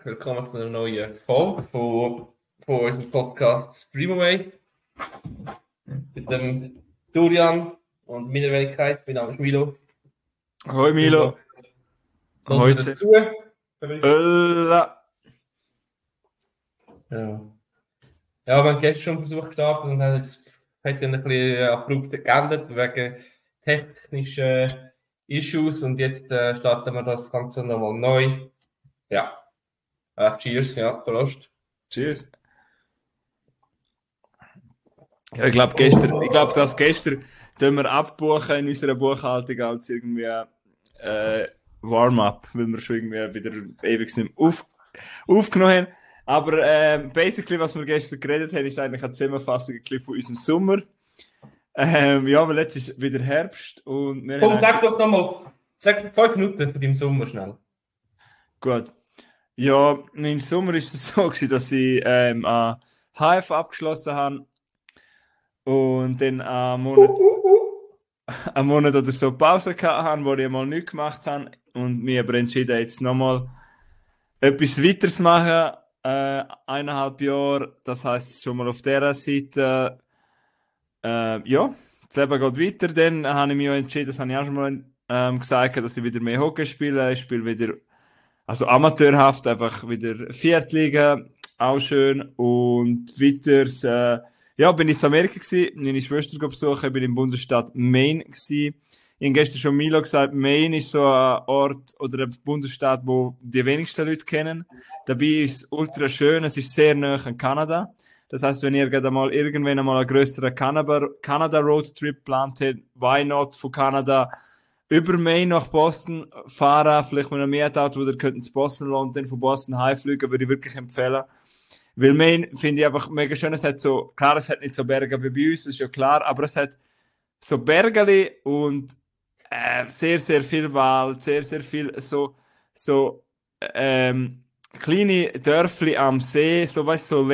willkommen zu einer neuen Folge von unserem Podcast Streamaway. Mit dem Durian und meiner Wenigkeit. Mein Name ist Milo. Hoi Milo. Hoi dazu. Ja, wir haben gestern schon einen Versuch gestartet und haben jetzt hat dann ein bisschen abrupt geändert wegen technischen Issues und jetzt starten wir das Ganze nochmal neu. Ja. Cheers, ja, Prost. Cheers. Ja, ich glaube, das gestern tun wir abbuchen in unserer Buchhaltung als irgendwie Warm-up, weil wir schon irgendwie wieder ewig nicht aufgenommen haben. Aber basically, was wir gestern geredet haben, ist eigentlich eine Zusammenfassung von unserem Sommer. Ja, weil jetzt ist wieder Herbst und wir haben... Sag doch nochmal, sag 5 Minuten von deinem Sommer schnell. Gut. Ja, im Sommer war es so, dass ich an HF abgeschlossen habe und dann einen Monat oder so Pause hatte, wo ich mal nichts gemacht habe und mich aber entschieden, jetzt nochmal etwas weiteres zu machen, 1,5 Jahre. Das heisst, schon mal auf dieser Seite, ja, das Leben geht weiter. Dann habe ich mich auch entschieden, das habe ich auch schon mal gesagt, dass ich wieder mehr Hockey spiele. Ich spiele wieder, also amateurhaft, einfach wieder Viertliga, auch schön. Und weiter, ja, bin ich in Amerika gewesen, meine Schwester besuchen, bin im Bundesstaat Maine gewesen. Ich habe gestern schon Milo gesagt, Maine ist so ein Ort oder ein Bundesstaat, wo die wenigsten Leute kennen. Dabei ist es ultra schön, es ist sehr nah an Kanada. Das heißt, wenn ihr irgendwann einmal einen grösseren Kanada-Roadtrip plant habt, why not von Kanada über Maine nach Boston fahren, vielleicht mit einem Mietauto, wo ihr könnt ins Boston lassen und dann von Boston heimfliegen, würde ich wirklich empfehlen. Weil Maine finde ich einfach mega schön. Es hat so, klar, es hat nicht so Berge wie bei uns, das ist ja klar, aber es hat so Bergeli und sehr, sehr viel Wald, sehr, sehr viel so kleine Dörfli am See, so, weißt du,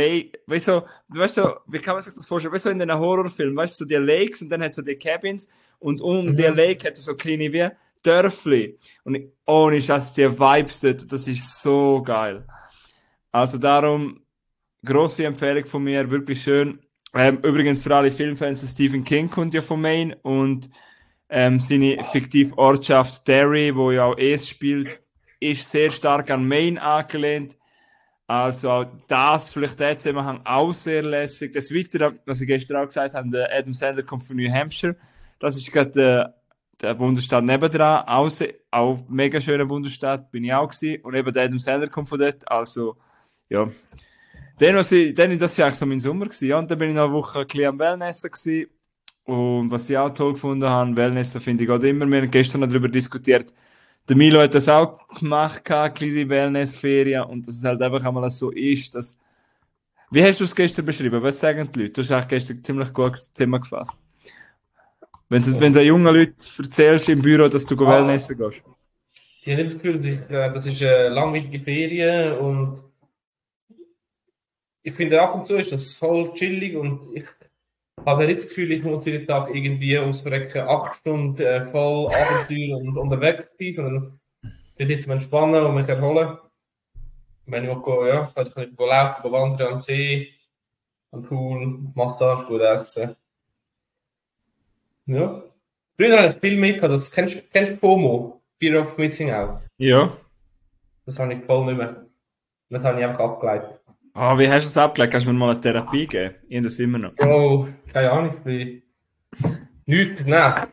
wie kann man sich das vorstellen? Weißt du, in den Horrorfilmen, weißt du, so die Lakes und dann hat so die Cabins und die Lake hat so kleine wie Dörfli. Und ohne Scheiß, die Vibes dort, das ist so geil. Also darum, grosse Empfehlung von mir, wirklich schön. Übrigens für alle Filmfans, Stephen King kommt ja von Maine und seine fiktive Ortschaft Derry, wo ja auch es spielt, ist sehr stark an Maine angelehnt. Also das, vielleicht der Zusammenhang auch sehr lässig. Das Weitere, was ich gestern auch gesagt habe, der Adam Sandler kommt von New Hampshire. Das ist gerade der Bundesstaat nebendran. Auch mega schöner Bundesstaat, bin ich auch gewesen. Und eben der Adam Sandler kommt von dort. Also, ja. Das war eigentlich so mein Sommer gewesen. Ja, und dann bin ich noch eine Woche ein bisschen am Wellnessen gewesen. Und was ich auch toll gefunden habe, Wellnessen finde ich auch immer. Wir haben gestern noch darüber diskutiert. Der Milo hat das auch gemacht, kleine Wellnessferien. Und dass es halt einfach einmal so ist, dass... Wie hast du es gestern beschrieben? Was sagen die Leute? Du hast eigentlich gestern ziemlich gut zusammengefasst. Wenn du jungen Leuten erzählst im Büro, dass du Wellnessen gehst. Die haben das Gefühl, das ist eine langweilige Ferien und ich finde, ab und zu ist das voll chillig und ich habe nicht das Gefühl, ich muss jeden Tag irgendwie ausverrecken 8 Stunden voll Abenteuer und unterwegs sein, sondern ich will jetzt mal entspannen und mich erholen. Wenn ich will, ja, kann ich laufen, wandern am See, am Pool, Massage, gut essen. Ja. Früher habe ich ein Spiel mitgehabt, kennst du FOMO? Fear of Missing Out? Ja. Das habe ich voll nicht mehr. Das habe ich einfach abgeleitet. Ah, wie hast du das abgelegt? Kannst du mir mal eine Therapie geben? Ich habe das immer noch. Oh, keine Ahnung. Nichts, nein.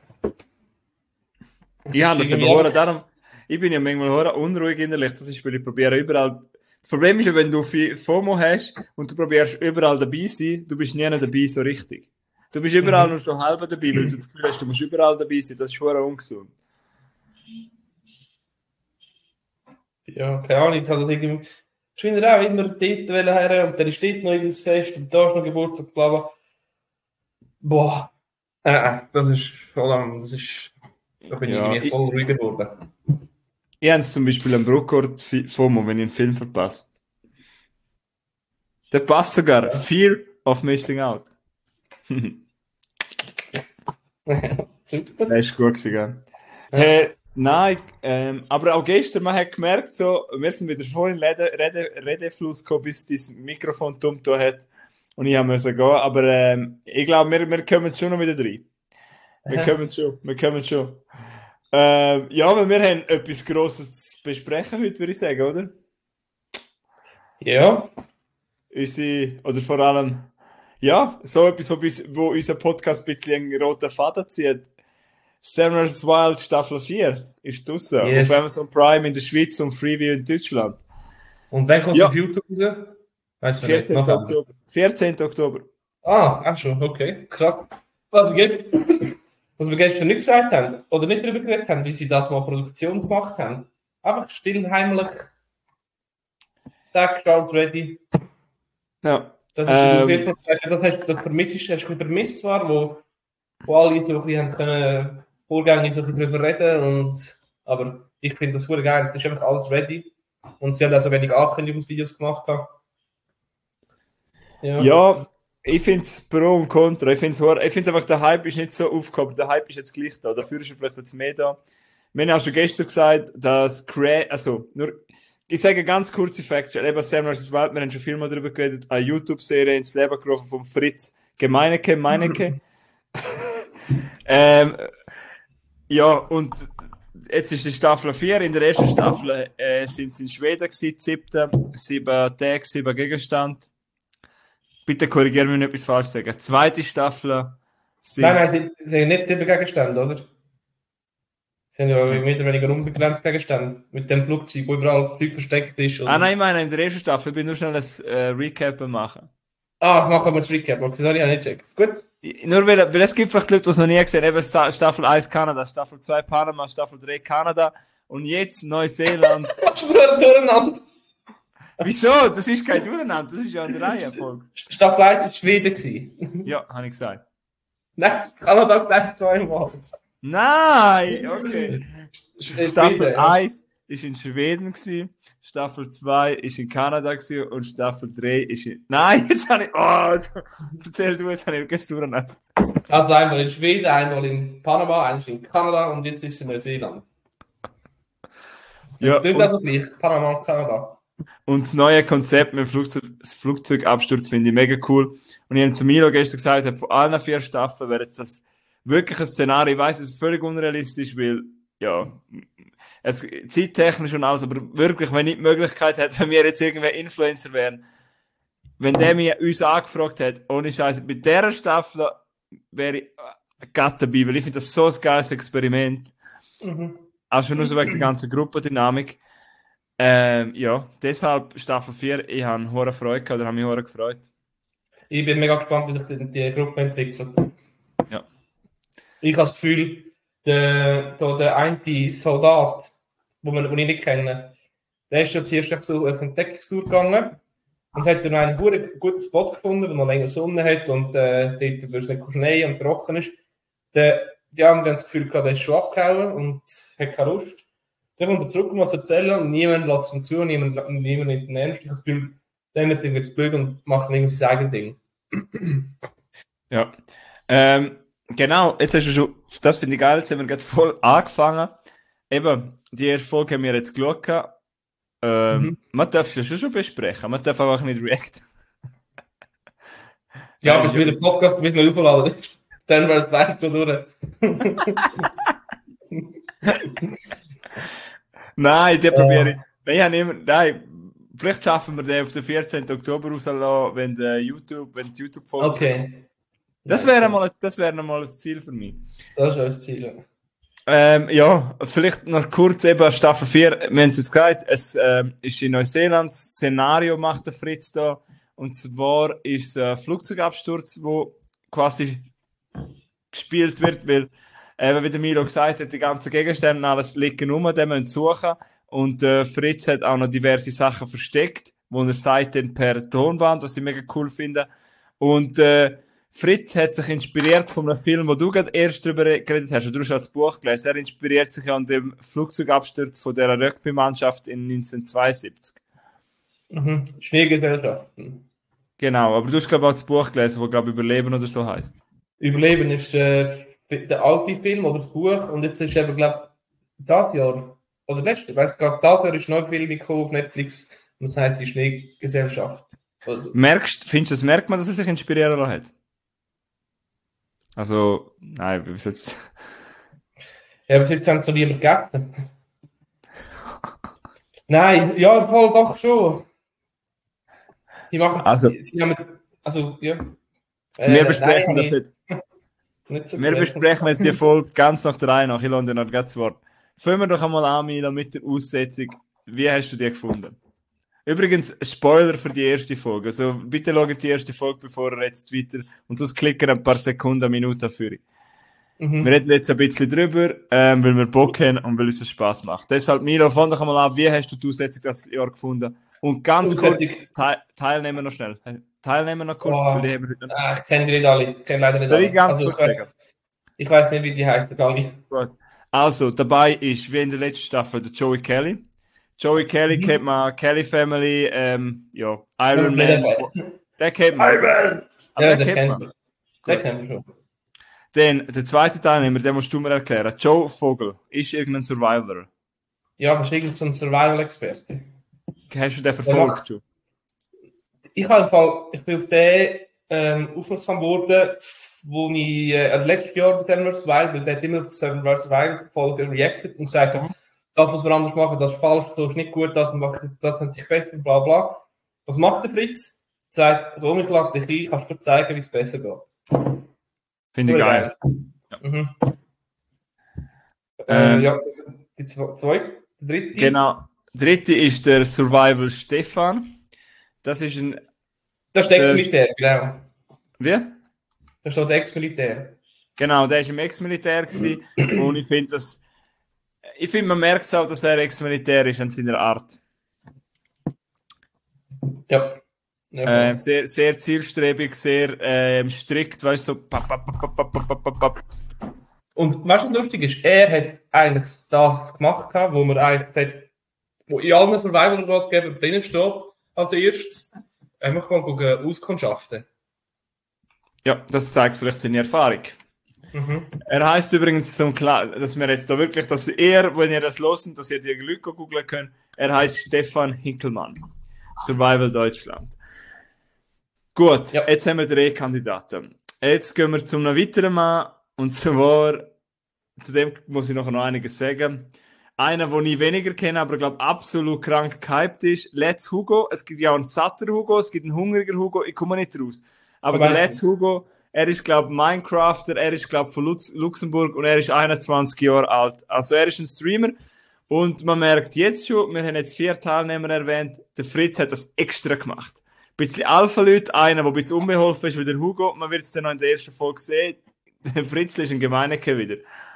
Ich habe das aber darum. Ich bin ja manchmal unruhig innerlich. Das ist, weil ich probiere überall. Das Problem ist ja, wenn du FOMO hast und du probierst überall dabei zu sein, du bist nie dabei so richtig. Du bist überall nur so halb dabei, weil du das Gefühl hast, du musst überall dabei sein. Das ist schon ungesund. Ja, keine Ahnung. Ich habe das irgendwie... Ich finde auch immer dort her und dann ist dort noch irgendwas Fest und da ist noch Geburtstag, bla bla. Boah. Das ist voll am... Da bin ich irgendwie voll ruhiger geworden. Ich habe zum Beispiel am Bruckort FOMO, wenn ich einen Film verpasse. Der passt sogar. Fear of Missing Out. Super. Das ist gut gewesen, gell? Hey, Nein, aber auch gestern, man hat gemerkt, so, wir sind wieder voll in Redefluss gekommen, bis das Mikrofon dumm da hat und ich musste gehen, aber ich glaube, wir kommen schon noch wieder rein. Wir kommen schon. Ja, weil wir haben etwas Grosses zu besprechen heute, würde ich sagen, oder? Ja, Oder vor allem, ja, so etwas, wo unser Podcast ein bisschen einen roten Faden zieht. Samuels Wild Staffel 4 ist draussen. Auf yes. Amazon Prime in der Schweiz und Freeview in Deutschland. Und wann kommt es Ja, auf YouTube raus? Weiß man nicht. 14. November. Oktober. 14. Oktober. Ah, auch schon, okay. Krass. Was wir gestern nicht gesagt haben, oder nicht darüber geredet haben, wie sie das mal Produktion gemacht haben. Einfach still, heimlich. Zack, alles ready. Ja. Das ist das erste Mal gesagt, das hast du vermisst zwar, wo alle so ein bisschen haben können, vorgängig so ein bisschen drüber reden, aber ich finde das super geil. Es ist einfach alles ready. Und sie haben auch so wenig Ankündigungsvideos gemacht. Ja, ich finde es pro und contra. Ich finde einfach, der Hype ist nicht so aufgekommen. Der Hype ist jetzt gleich da. Dafür ist er vielleicht jetzt mehr da. Wir haben auch schon gestern gesagt, dass ich sage ganz kurze Facts. Eben Sam vs. Wild, wir haben schon viel mal darüber geredet. Eine YouTube-Serie ins Leben gerufen von Fritz Meinecke. Ja, und jetzt ist die Staffel 4. In der ersten Staffel sind sie in Schweden gewesen, 7 Tage, 7 Gegenstände. Bitte korrigieren, wenn ich etwas falsch sage. Zweite Staffel sind... Nein, sie haben nicht 7 Gegenstände, oder? Sie haben ja mehr oder weniger unbegrenzt Gegenstände. Mit dem Flugzeug, wo überall Zeug versteckt ist. Nein, ich meine, in der ersten Staffel. Ich will nur schnell ein Recap machen. Machen wir das Recap. Okay, sorry, ich habe nicht gecheckt. Gut. Nur weil es gibt vielleicht Leute, die es noch nie gesehen haben. Eben Staffel 1 Kanada, Staffel 2 Panama, Staffel 3 Kanada und jetzt Neuseeland. Das ist so ein Durcheinander. Wieso? Das ist kein Durcheinander, das ist ja eine Reihenfolge. Staffel 1 war Schweden gewesen. Ja, habe ich gesagt. Nein, Kanada gesagt zweimal. Nein, okay. Staffel Schweden, 1 ist in Schweden gewesen, Staffel 2 ist in Kanada gewesen und Staffel 3 ist in... Nein, jetzt habe ich... Oh, erzähl du, jetzt habe ich vergessen durcheinander. Also einmal in Schweden, einmal in Panama, einmal in Kanada und jetzt ist es in Neuseeland. Ja, Das klingt also gleich, Panama und Kanada. Und das neue Konzept mit dem Flugzeugabsturz finde ich mega cool. Und ich habe zu Milo gestern gesagt, von allen 4 Staffeln wäre jetzt das wirklich ein Szenario. Ich weiss, es ist völlig unrealistisch, weil, ja, es zeittechnisch und alles, aber wirklich, wenn ich die Möglichkeit hätte, wenn wir jetzt irgendwer Influencer wären, wenn der uns angefragt hat, ohne Scheiße, bei dieser Staffel wäre ich gatt dabei, weil ich finde das so ein geiles Experiment. Auch schon nur so wegen der ganzen Gruppendynamik. Ja, deshalb Staffel 4, ich habe hohe Freude gehabt, oder habe mich hohe gefreut. Ich bin mega gespannt, wie sich die Gruppe entwickelt. Ja. Ich habe das Gefühl, der eine Soldat, den ich nicht kenne, der ist ja zuerst so auf eine Entdeckungstour gegangen und hat dann einen guten Spot gefunden, wo noch länger Sonne hat und dort, wo es nicht Schnee und trocken ist. Die anderen haben das Gefühl gehabt, der ist schon abgehauen und hat keine Lust. Dann kommt er zurück, um was zu erzählen und niemand lässt ihm zu, niemand nimmt ihn ernst. Ich habe das Gefühl, der ist jetzt blöd und macht irgendwie sein eigenes Ding. Ja. Genau, jetzt hast du schon, das finde ich geil, jetzt haben wir gerade voll angefangen. Eben, die erste Folge haben wir jetzt geschaut. Man darf es schon besprechen, man darf einfach nicht reacten. Ja, bis wieder Podcast ein bisschen aufladen. Dann wäre es gleich durch. Nein, den probiere ich. Nein, vielleicht schaffen wir den auf den 14. Oktober rauslassen, wenn die YouTube-Folge Okay. Das wäre mal ein Ziel für mich. Das ist das Ziel. Ja, vielleicht noch kurz eben Staffel 4. Wir haben es jetzt gesagt, es ist in Neuseeland, das Szenario macht der Fritz da. Und zwar ist es ein Flugzeugabsturz, wo quasi gespielt wird, weil wie der Milo gesagt hat, die ganzen Gegenstände alles liegen rum, die müssen suchen. Und Fritz hat auch noch diverse Sachen versteckt, wo er sagt dann per Tonband, was ich mega cool finde. Und Fritz hat sich inspiriert von einem Film, wo du gerade erst darüber geredet hast, und du hast das Buch gelesen. Er inspiriert sich an dem Flugzeugabsturz von der Rugby-Mannschaft in 1972. Schneegesellschaften. Genau, aber du hast glaube ich auch das Buch gelesen, das glaube ich Überleben oder so heißt. Überleben ist der alte Film oder das Buch und jetzt ist eben glaube das Jahr, oder letztes, ich weiss gerade, das Jahr ist ein neuer Film gekommen auf Netflix und das heisst die Schneegesellschaft. Also, Merkt man, dass er sich inspirieren lassen hat? Also, nein, wie soll's? ja, aber jetzt haben sie noch niemand gegessen. Nein, ja, voll doch schon. Also, Sie haben, also, ja. wir Nein, besprechen habe das ich jetzt. nicht so Wir gut. besprechen jetzt die Folge ganz nach der Reihe nach. Ich lasse dir noch das Wort. Fangen wir doch einmal an, Milo, mit der Aussetzung. Wie hast du die gefunden? Übrigens, Spoiler für die erste Folge. Also bitte schaut die erste Folge, bevor ihr jetzt weiter und sonst klicken ein paar Sekunden, Minuten für. Wir reden jetzt ein bisschen drüber, weil wir Bock haben und weil es uns Spaß macht. Deshalb, Milo, fang doch einmal an, wie hast du die Aussetzung das Jahr gefunden? Und ganz kurz, Teilnehmer noch schnell. Teilnehmer noch kurz, weil die haben wir heute noch nicht. Ich kenne die nicht alle. Ich kenne leider nicht Soll ich alle. ganz Also, kurz sagen? ich weiß nicht, wie die heißen, alle. Gut. Also, dabei ist, wie in der letzten Staffel, der Joey Kelly. Joey Kelly kennt man, Kelly Family, ja, Iron Man. Der kennt man. Iron Man! Aber Ja, der den kennt kennt man. man. Den kennt man schon. Dann, der zweite Teilnehmer, den musst du mir erklären. Joe Vogel, ist irgendein Survivor. Ja, das ist irgend so ein Survival-Experte. Hast du den verfolgt, Joe? Ich bin auf den aufmerksam geworden, wo ich letztes Jahr bei Seven vs. Wild, weil der hat immer auf die Seven vs. Wild Folge reacted und gesagt, das muss man anders machen, das ist falsch, das ist nicht gut, das könnte ich besser, bla bla. Was macht der Fritz? Er sagt, komm, ich lade dich ein, kannst du dir zeigen, wie es besser geht. Finde ich geil. Ja. Mhm. Ja, das ist die zweite, die dritte. Genau. Dritte ist der Survival Stefan. Das ist ein... Das ist der Ex-Militär, genau. Wie? Das ist so der Ex-Militär. Genau, der war im Ex-Militär und ich finde, man merkt es auch, dass er Ex-Militär ist an seiner Art. Ja. Sehr, sehr zielstrebig, sehr strikt, weißt du, so. Und weißt du, was lustig ist? Er hat eigentlich das gemacht, wo man eigentlich sagt, wo in allen Survival-Ratgebern drinnen steht, als erstes, einfach mal gucken, Auskundschaften. Ja, das zeigt vielleicht seine Erfahrung. Er heißt übrigens, dass wir jetzt da wirklich, dass er, wenn ihr das losen, dass ihr die Leute googeln könnt, er heißt Stefan Hinkelmann. Survival Deutschland. Gut, ja. Jetzt haben wir 3 Kandidaten. Jetzt gehen wir zu einem weiteren Mann, und zwar, zu dem muss ich noch einiges sagen. Einer, den ich weniger kenne, aber glaube absolut krank gehypt ist, Let's Hugo. Es gibt ja auch einen satter Hugo, es gibt einen hungriger Hugo, ich komme nicht raus. Aber der Let's Hugo, er ist, glaube ich, Minecrafter, er ist, glaube ich, von Luxemburg und er ist 21 Jahre alt. Also er ist ein Streamer und man merkt jetzt schon, wir haben jetzt 4 Teilnehmer erwähnt, der Fritz hat das extra gemacht. Ein bisschen Alpha-Leute, einer, der ein bisschen unbeholfen ist wie der Hugo, man wird es dann noch in der ersten Folge sehen, der Fritz ist ein Gemeinecke wieder.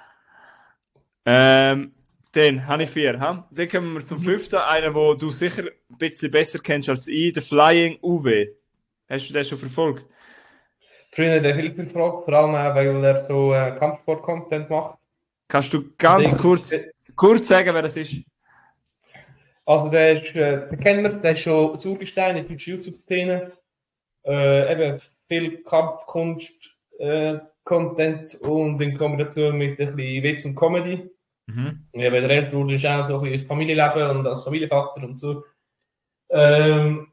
Dann habe ich 4. Dann kommen wir zum 5. Einen, den du sicher ein bisschen besser kennst als ich, der Flying Uwe. Hast du den schon verfolgt? Früher der Hilfe gefragt, vor allem auch, weil er so Kampfsport-Content macht. Kannst du ganz kurz sagen, wer das ist? Also der ist, den kennen wir, der ist schon das Urgestein in der YouTube-Szene. Eben viel Kampfkunst, Content und in Kombination mit ein bisschen Witz und Comedy. Ja, weil der älter wurde, ist auch so ein bisschen das Familienleben und als Familienvater und so. Seine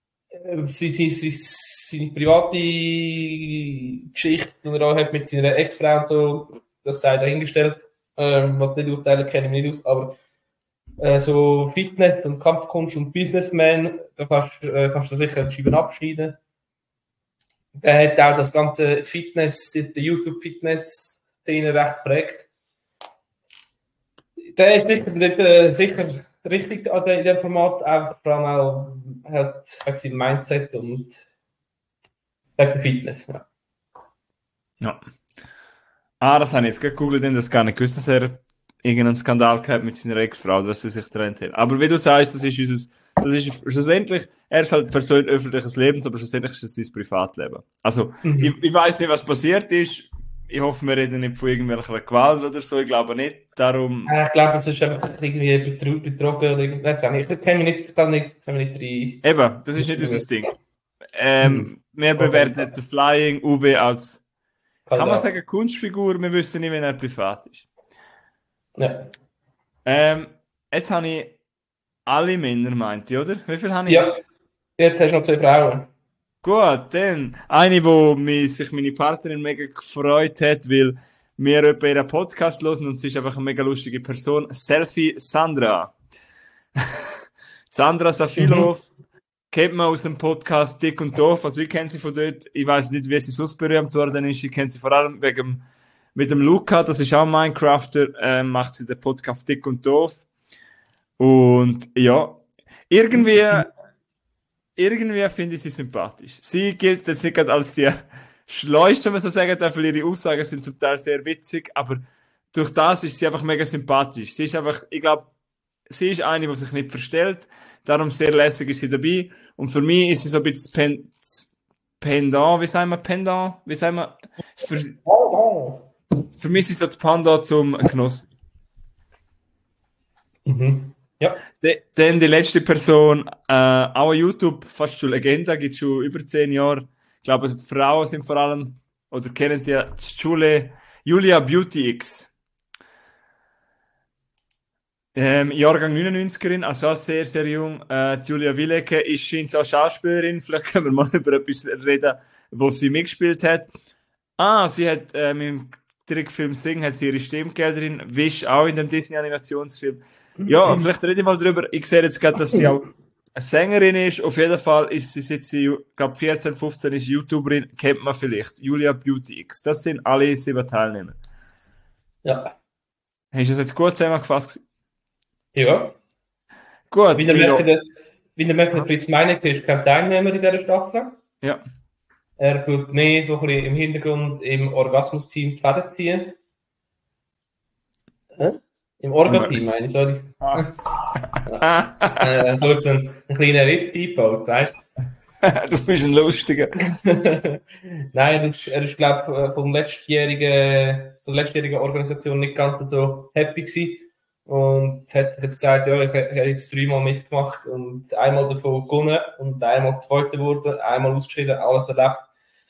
private Geschichte, die er auch hat mit seiner Ex-Frau und so, das sei dahingestellt. Was nicht urteilen, kenne ich mich nicht aus, aber so Fitness und Kampfkunst und Businessman, da kannst du sicher Scheiben abschneiden. Der hat auch das ganze Fitness, die YouTube-Fitness-Szene recht geprägt. Der ist sicher richtig in dem Format, einfach vor allem auch hat sein Mindset und der Fitness. Ja. Das habe ich jetzt gegoogelt, denn das gar nicht gewusst, dass er irgendeinen Skandal gehabt mit seiner Ex-Frau, dass sie sich getrennt hat. Aber wie du sagst, das ist schlussendlich, er ist halt Person öffentliches Lebens, aber schlussendlich ist es sein Privatleben. Also, ich weiß nicht, was passiert ist. Ich hoffe, wir reden nicht von irgendwelcher Gewalt oder so, ich glaube nicht. Darum... Ich glaube, es ist einfach irgendwie betrogen oder irgendwas. Ich kenne mich nicht rein. Eben, das ist nicht unser Ding. Wir bewerten jetzt den Flying Uwe als, kann man sagen, Kunstfigur, wir wissen nicht, wenn er privat ist. Ja. Jetzt habe ich alle Männer, meinte ich, oder? Wie viel habe ich Ja, jetzt? jetzt hast du noch 2 Frauen. Gut, dann eine, wo sich meine Partnerin mega gefreut hat, weil wir etwa ihren Podcast hören und sie ist einfach eine mega lustige Person. Selfie Sandra. Sandra Mhm. Safilov kennt man aus dem Podcast Dick und Doof. Also ich kenne sie von dort. Ich weiß nicht, wie sie sonst berühmt worden ist. Ich kenne sie vor allem mit dem Luca, das ist auch ein Minecrafter, macht sie den Podcast Dick und Doof. Und ja, irgendwie finde ich sie sympathisch. Sie gilt jetzt nicht gerade als die schleuste, wenn man so sagen darf, weil ihre Aussagen sind zum Teil sehr witzig, aber durch das ist sie einfach mega sympathisch. Sie ist einfach, ich glaube, sie ist eine, die sich nicht verstellt, darum sehr lässig ist sie dabei. Und für mich ist sie so ein bisschen Pendant, wie sagen wir Pendant? Wie sagen wir? Oh. Für mich ist sie so das Panda zum Genuss. Mhm. Ja. Dann die letzte Person, auch YouTube, fast schon Legende, gibt schon über 10 Jahre. Ich glaube, Frauen sind vor allem, oder kennen die Julia Beauty X. Jahrgang 99erin, also auch sehr, sehr jung. Julia Wileke ist scheint auch Schauspielerin. Vielleicht können wir mal über etwas reden, wo sie mitgespielt hat. Sie hat im Trickfilm Sing hat sie ihre Stimmgelderin. Wish auch in dem Disney-Animationsfilm. Ja, vielleicht rede ich mal drüber. Ich sehe jetzt gerade, dass sie auch eine Sängerin ist. Auf jeden Fall ist sie, seit sie, glaube 14, 15 ist YouTuberin, kennt man vielleicht. Julia Beauty X. Das sind alle 7 Teilnehmer. Ja. Hast du das jetzt gut zusammengefasst? Ja. Gut, Wie ihr Milo. merkt, der Fritz Meinecke ist kein Teilnehmer in dieser Staffel. Ja. Er tut mehr so ein bisschen im Hintergrund im Orgasmus-Team die Fäden ziehen. Im Orga-Team, meine ich, sorry. Kurz einen kleinen Witz eingebaut, weißt Du bist ein Lustiger. du? Nein, er ist, glaube ich, von der letztjährigen Organisation nicht ganz so happy gewesen. Und hat sich jetzt gesagt, ja, ich habe jetzt 3-mal mitgemacht und einmal davon gewonnen und einmal Zweiter wurde, einmal ausgeschieden, alles erlebt.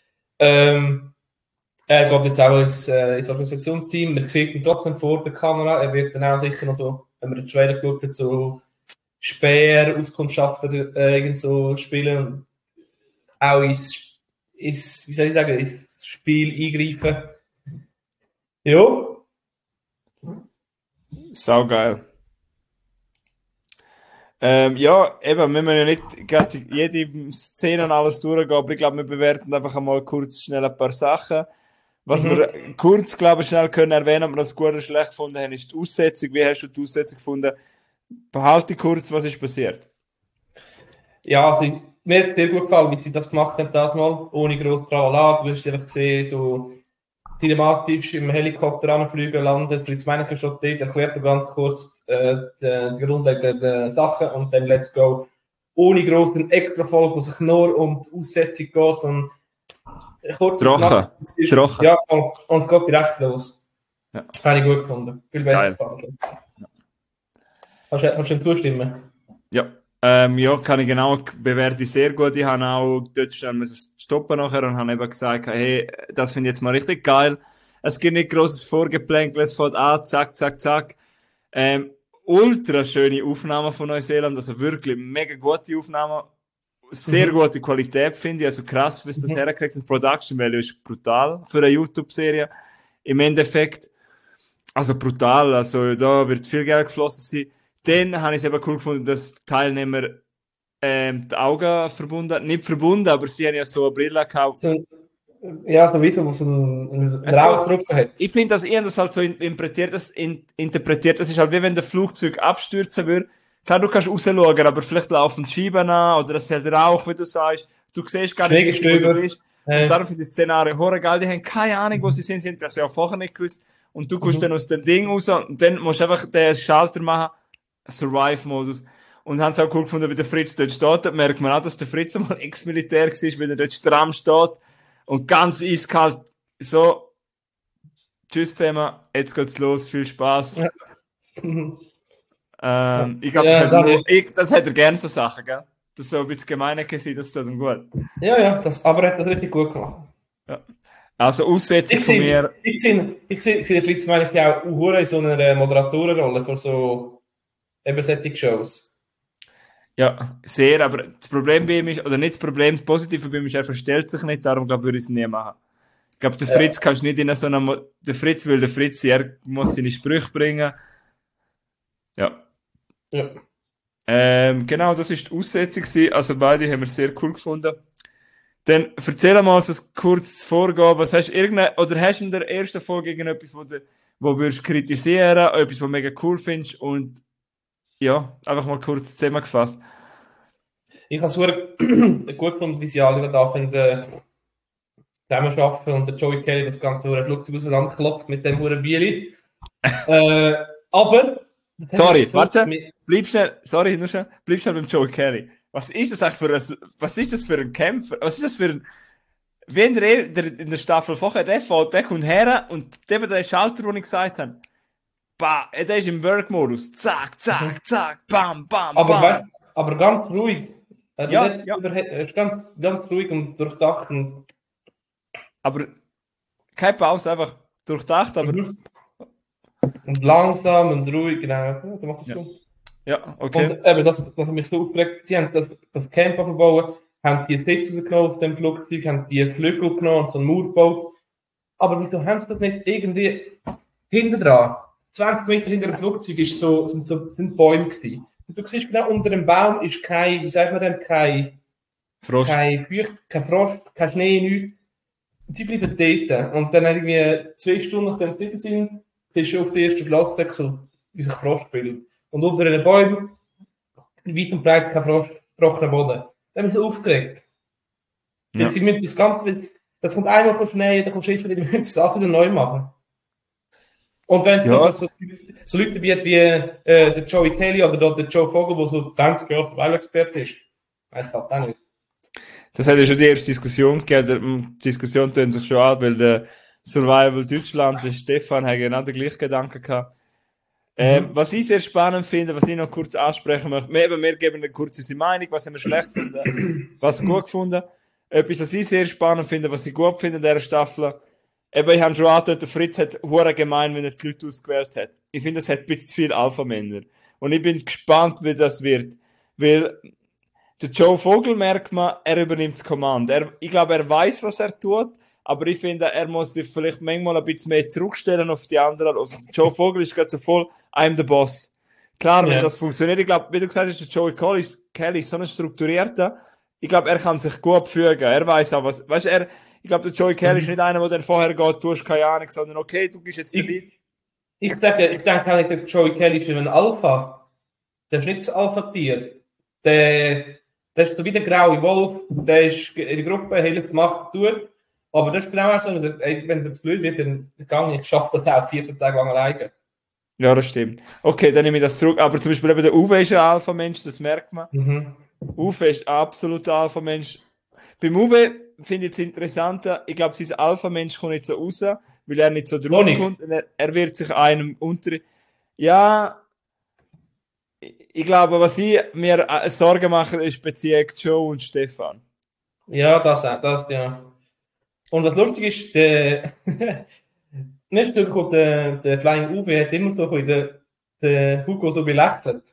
Er geht jetzt auch ins Organisationsteam. Man sieht ihn trotzdem vor der Kamera. Er wird dann auch sicher noch so, wenn man den Trailer geschaut hat, so Speer, Auskunftschafter irgend so spielen. Auch wie soll ich sagen, ins Spiel eingreifen. Ja. Saugeil. Ja, eben, wir müssen ja nicht gerade jede Szene und alles durchgehen, aber ich glaube, wir bewerten einfach einmal kurz schnell ein paar Sachen. Was wir kurz, glaube ich, schnell können erwähnen, ob wir das gut oder schlecht gefunden haben, ist die Aussetzung. Wie hast du die Aussetzung gefunden? Behalte kurz, was ist passiert? Ja, also, mir hat es sehr gut gefallen, wie sie das gemacht haben, das mal, ohne gross Tralala. Du hast einfach gesehen, so cinematisch im Helikopter anfliegen, landen. Fritz Meinecke schon dort, erklärt er ganz kurz die grundlegenden Sachen und dann let's go. Ohne grossen Extra-Folge, wo sich nur um die Aussetzung geht, sondern kurz Trocken. Trocken. Ja, und es geht direkt los. Ja. Habe ich gut gefunden. Viel besser Geil. gefallen. Kannst du ihm zustimmen? Ja. Ja, kann ich genau bewerten, sehr gut. Ich habe auch dort schnell müssen stoppen nachher und habe eben gesagt, hey, das finde ich jetzt mal richtig geil. Es gibt nicht grosses Vorgeplänkel, es fällt an, zack, zack, zack. Ultra schöne Aufnahmen von Neuseeland, also wirklich mega gute Aufnahmen. Sehr gute Qualität, finde ich. Also krass, wie es das herkriegt. Und Production Value ist brutal für eine YouTube-Serie. Im Endeffekt, also brutal. Also da wird viel Geld geflossen sein. Dann habe ich es eben cool gefunden, dass die Teilnehmer die Augen verbunden haben. Nicht verbunden, aber sie haben ja so eine Brille gehabt. Ja, sowieso, wo es einen Rauch drauf hat. Ich finde, dass ihr das halt so interpretiert. Das ist halt wie wenn der Flugzeug abstürzen würde. Klar, du kannst rausschauen, aber vielleicht laufen die Scheiben an oder es hält Rauch, wie du sagst. Du siehst gar nicht, wo du bist. Und darum finde ich das Szenario horror geil. Die haben keine Ahnung, wo sie sind. Sie haben das ja auch vorher nicht gewusst. Und du kommst dann aus dem Ding raus und dann musst du einfach den Schalter machen. Survive-Modus. Und haben es auch cool gefunden, wie der Fritz dort steht. Da merkt man auch, dass der Fritz mal Ex-Militär war, weil er dort stramm steht. Und ganz eiskalt so, tschüss zusammen, jetzt geht's los, viel Spaß. Ja. Ich glaube, das hat er gerne so Sachen, gell? Das soll ein bisschen gemeiner sein, das tut ihm gut. Ja, aber er hat das richtig gut gemacht. Ja. Also Aussetzung von mir. Ich sehe den Fritz meine ich auch in so einer Moderatorenrolle für so eben solche Shows. Ja, sehr, aber das Problem bei ihm ist, oder nicht das Problem, das Positive bei ihm ist, er verstellt sich nicht, darum glaube ich, würde ich es nie machen. Ich glaube, der Fritz kannst du nicht in so einer, der Fritz will der Fritz sein, er muss seine Sprüche bringen. Ja. Genau, das ist die Aussetzung gewesen. Also beide haben wir sehr cool gefunden. Dann erzähl mal so kurz vorgehen, was hast du oder hast du in der ersten Folge irgendetwas, wo würdest kritisieren, etwas, was du mega cool findest und ja, einfach mal kurz zusammengefasst. Ich habe es gut gefunden, wie sie alle da zusammenarbeiten und der Joey Kelly das Ganze so Flugzeug auseinanderklopft mit dem Huren Bieli. Aber... Sorry, warte, bleib schnell beim Joey Kelly. Was ist das eigentlich für ein Kämpfer? Was ist das für ein... Wie in der Staffel vorher, der kommt her und der Schalter, den ich gesagt habe, bah, der ist im Work-Modus. Zack, zack, zack, bam, bam, aber bam. Weißt, aber ganz ruhig. Er ist ganz ruhig und durchdacht. Aber keine Pause, einfach durchdacht, aber... Und langsam und ruhig, genau. Ja, der macht das gut. Ja, okay. Und eben, das hat mich so aufgeregt. Sie haben das Camp aufgebaut, haben die Sitze rausgenommen auf dem Flugzeug, haben die Flügel genommen und so einen Mauer gebaut. Aber wieso haben sie das nicht irgendwie hinten dran? 20 Meter hinter dem Flugzeug sind Bäume gewesen. Und du siehst genau, unter dem Baum ist kein, wie sagt man denn, kein Frost, kein Schnee, nichts. Und sie bleiben dort. Und dann irgendwie 2 Stunden, nachdem sie dort sind, ist schon auf der ersten Schlachtdecke so, wie sich Frost bildet. Und unter den Bäumen, weit und breit kein Frost, trockener Boden. Dann haben wir so aufgeregt. Ja. Sie müssen das kommt einmal von Schnee, dann kommt Schiffe, die müssen das auch wieder neu machen. Und wenn es so Leute wie der Joey Kelly oder der Joe Vogel, der so 20 Jahre Survival-Experte ist, weiss das auch nicht. Das hat ja schon die erste Diskussion gegeben. Die Diskussion tun sich schon an, weil der Survival Deutschland, der Stefan, hat genau den gleichen Gedanken gehabt. Was ich sehr spannend finde, was ich noch kurz ansprechen möchte, wir geben eine kurze Meinung, was haben wir schlecht gefunden, was gut gefunden. Etwas, was ich sehr spannend finde, was ich gut finde in dieser Staffel, ich habe schon angehört, der Fritz hat hure gemein, wenn er die Leute ausgewählt hat. Ich finde, das hat ein bisschen zu viele Alpha-Männer. Und ich bin gespannt, wie das wird. Weil der Joe Vogel merkt man, er übernimmt das Kommando. Ich glaube, er weiß, was er tut. Aber ich finde, er muss sich vielleicht manchmal ein bisschen mehr zurückstellen auf die anderen. Also Joe Vogel ist gerade so voll, I'm the boss. Klar, wenn das funktioniert, ich glaube, wie du gesagt hast, der Joey Kelly ist so ein strukturierter. Ich glaube, er kann sich gut fügen. Er weiß auch was. Weißt du, ich glaube, der Joey Kelly ist nicht einer, der dann vorher geht, du hast keine Ahnung, sondern okay, du bist jetzt der Lead. Ich denke auch nicht, der Joey Kelly ist ein Alpha. Der ist nicht das Alpha-Tier. Der ist so wie der graue Wolf. Der ist in der Gruppe, hilft, macht, tut. Aber das ist genau so, wenn es jetzt blöd wird, dann gehe ich schaffe das auch 14 Tage lang alleine. Ja, das stimmt. Okay, dann nehme ich das zurück. Aber zum Beispiel eben der Uwe ist ein Alpha-Mensch, das merkt man. Uwe ist ein absoluter Alpha-Mensch. Beim Uwe finde ich es interessanter. Ich glaube, sein Alpha-Mensch kommt nicht so raus, weil er nicht so draus kommt. Er wird sich einem unter... Ja, ich glaube, was ich mir Sorgen mache, ist Beziehung Joe und Stefan. Ja, das ja. Und was lustig ist, nächstes Mal kommt der Flying Uwe, hat immer so den Hugo so belächelt.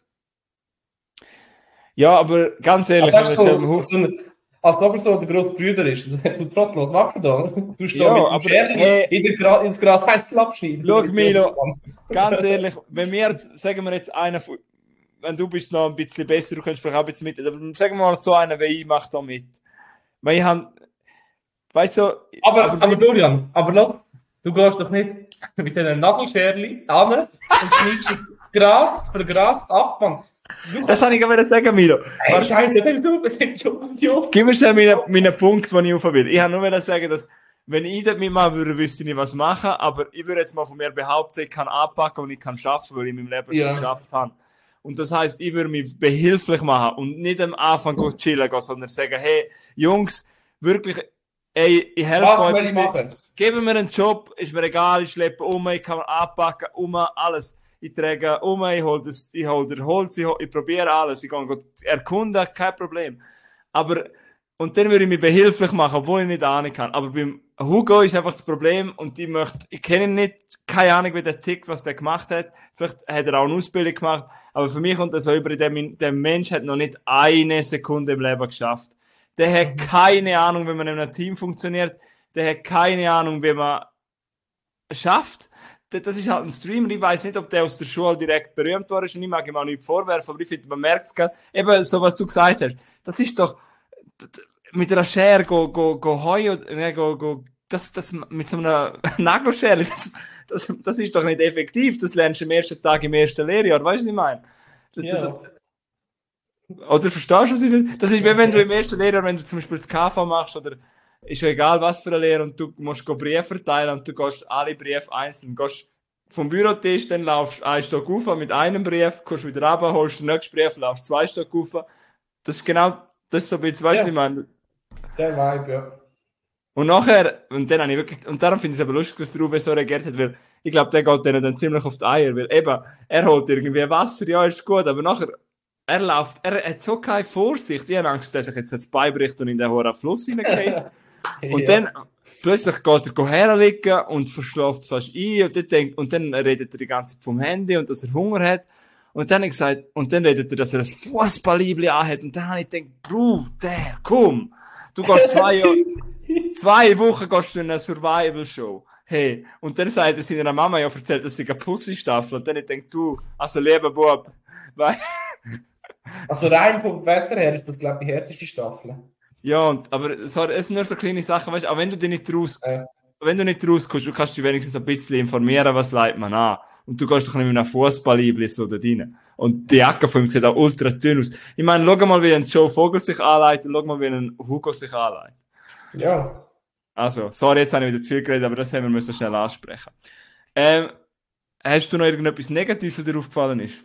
Ja, aber ganz ehrlich, als ob er so der grosse Brüder ist. Du Trottel, was machst du da? Du stehst mit dem Scherli ins Gras einzeln abschneiden. Schau, Milo, ganz ehrlich, wenn sagen wir jetzt einer, wenn du bist noch ein bisschen besser, du kannst vielleicht auch ein bisschen mit, aber sagen wir mal so einer wie ich macht da mit. Weil ich habe, weißt du... Aber Dorian, du gehst doch nicht mit einem Nagelscherli an und schneidest Gras ab, Mann. Das habe ich gerade sagen, Milo. Hey, Scheiße, das ist schon gib mir schnell meinen Punkt, den ich auf will. Ich habe nur sagen, dass, wenn ich das mitmachen würde, wüsste ich nicht, was machen, aber ich würde jetzt mal von mir behaupten, ich kann anpacken und ich kann schaffen, weil ich in meinem Leben schon geschafft habe. Und das heisst, ich würde mich behilflich machen und nicht am Anfang chillen gehen, sondern sagen, hey, Jungs, wirklich, ey, ich helfe euch. Geben mir einen Job, ist mir egal, ich schleppe ich kann anpacken, alles. Ich trage ich hole den Holz, ich probiere alles, ich gehe erkunden, kein Problem. Aber Und dann würde ich mich behilflich machen, obwohl ich nicht Ahnung kann. Aber beim Hugo ist einfach das Problem und ich kenne ihn nicht, keine Ahnung, wie der tickt, was der gemacht hat. Vielleicht hat er auch eine Ausbildung gemacht. Aber für mich kommt das so über, der Mensch hat noch nicht eine Sekunde im Leben geschafft. Der hat keine Ahnung, wie man in einem Team funktioniert. Der hat keine Ahnung, wie man schafft. Das ist halt ein Streamer. Ich weiß nicht, ob der aus der Schule direkt berühmt war. Und ich mag ihm auch nicht vorwerfen, aber ich finde, man merkt es gerade. Eben so, was du gesagt hast. Das ist doch mit einer Schere go Heu oder das mit so einer Nagelschere, das ist doch nicht effektiv. Das lernst du am ersten Tag im ersten Lehrjahr. Weißt du, was ich meine? Ja. Oder verstehst du, was ich will? Das ist wie wenn du im ersten Lehrjahr, wenn du zum Beispiel das KV machst oder ist ja egal was für eine Lehre und du musst Briefe verteilen und du gehst alle Briefe einzeln, gehst vom Bürotisch, dann laufst du einen Stock rauf mit einem Brief, kommst wieder runter, holst den nächsten Brief, laufst 2 Stock rauf. Das ist genau, das ist so ein bisschen, weißt du, ich meine. Der Vibe, ja. Und nachher, und dann habe ich wirklich, und darum finde ich es aber lustig, dass der Uwe so reagiert hat, weil ich glaube, der geht denen dann ziemlich auf die Eier, weil eben, er holt irgendwie Wasser, ja, ist gut, aber nachher, er hat so keine Vorsicht, ich habe Angst, dass ich jetzt das Bein bricht und in den hohen Fluss hineingeht. Und dann plötzlich geht er herliegen und verschlaft fast ein und dann redet er die ganze Zeit vom Handy und dass er Hunger hat. Und dann habe ich gesagt, und dann redet er, dass er ein Fußballliebli anhat. Und dann habe ich gedacht, Bruder, komm, du gehst 2 Wochen gehst du in eine Survival-Show. Hey, und dann sagt er seiner Mama ja erzählt, dass sie eine Pussy-Staffel. Und dann habe ich gedacht, du, also lieber Bub, weil... Also rein vom Wetter her ist das, glaube ich, die härteste Staffel. Ja, aber sorry, es sind nur so kleine Sachen, weißt du, auch wenn du nicht rauskommst, du kannst dich wenigstens ein bisschen informieren, was leitet man an. Und du gehst doch nicht mit einem Fußballibli so da rein. Und die Jacke von ihm sieht auch ultra dünn aus. Ich meine, schau mal, wie ein Joe Vogel sich anleitet und schau mal, wie ein Hugo sich anleitet. Ja. Also, sorry, jetzt habe ich wieder zu viel geredet, aber das haben wir schnell ansprechen. Hast du noch irgendetwas Negatives, was dir aufgefallen ist?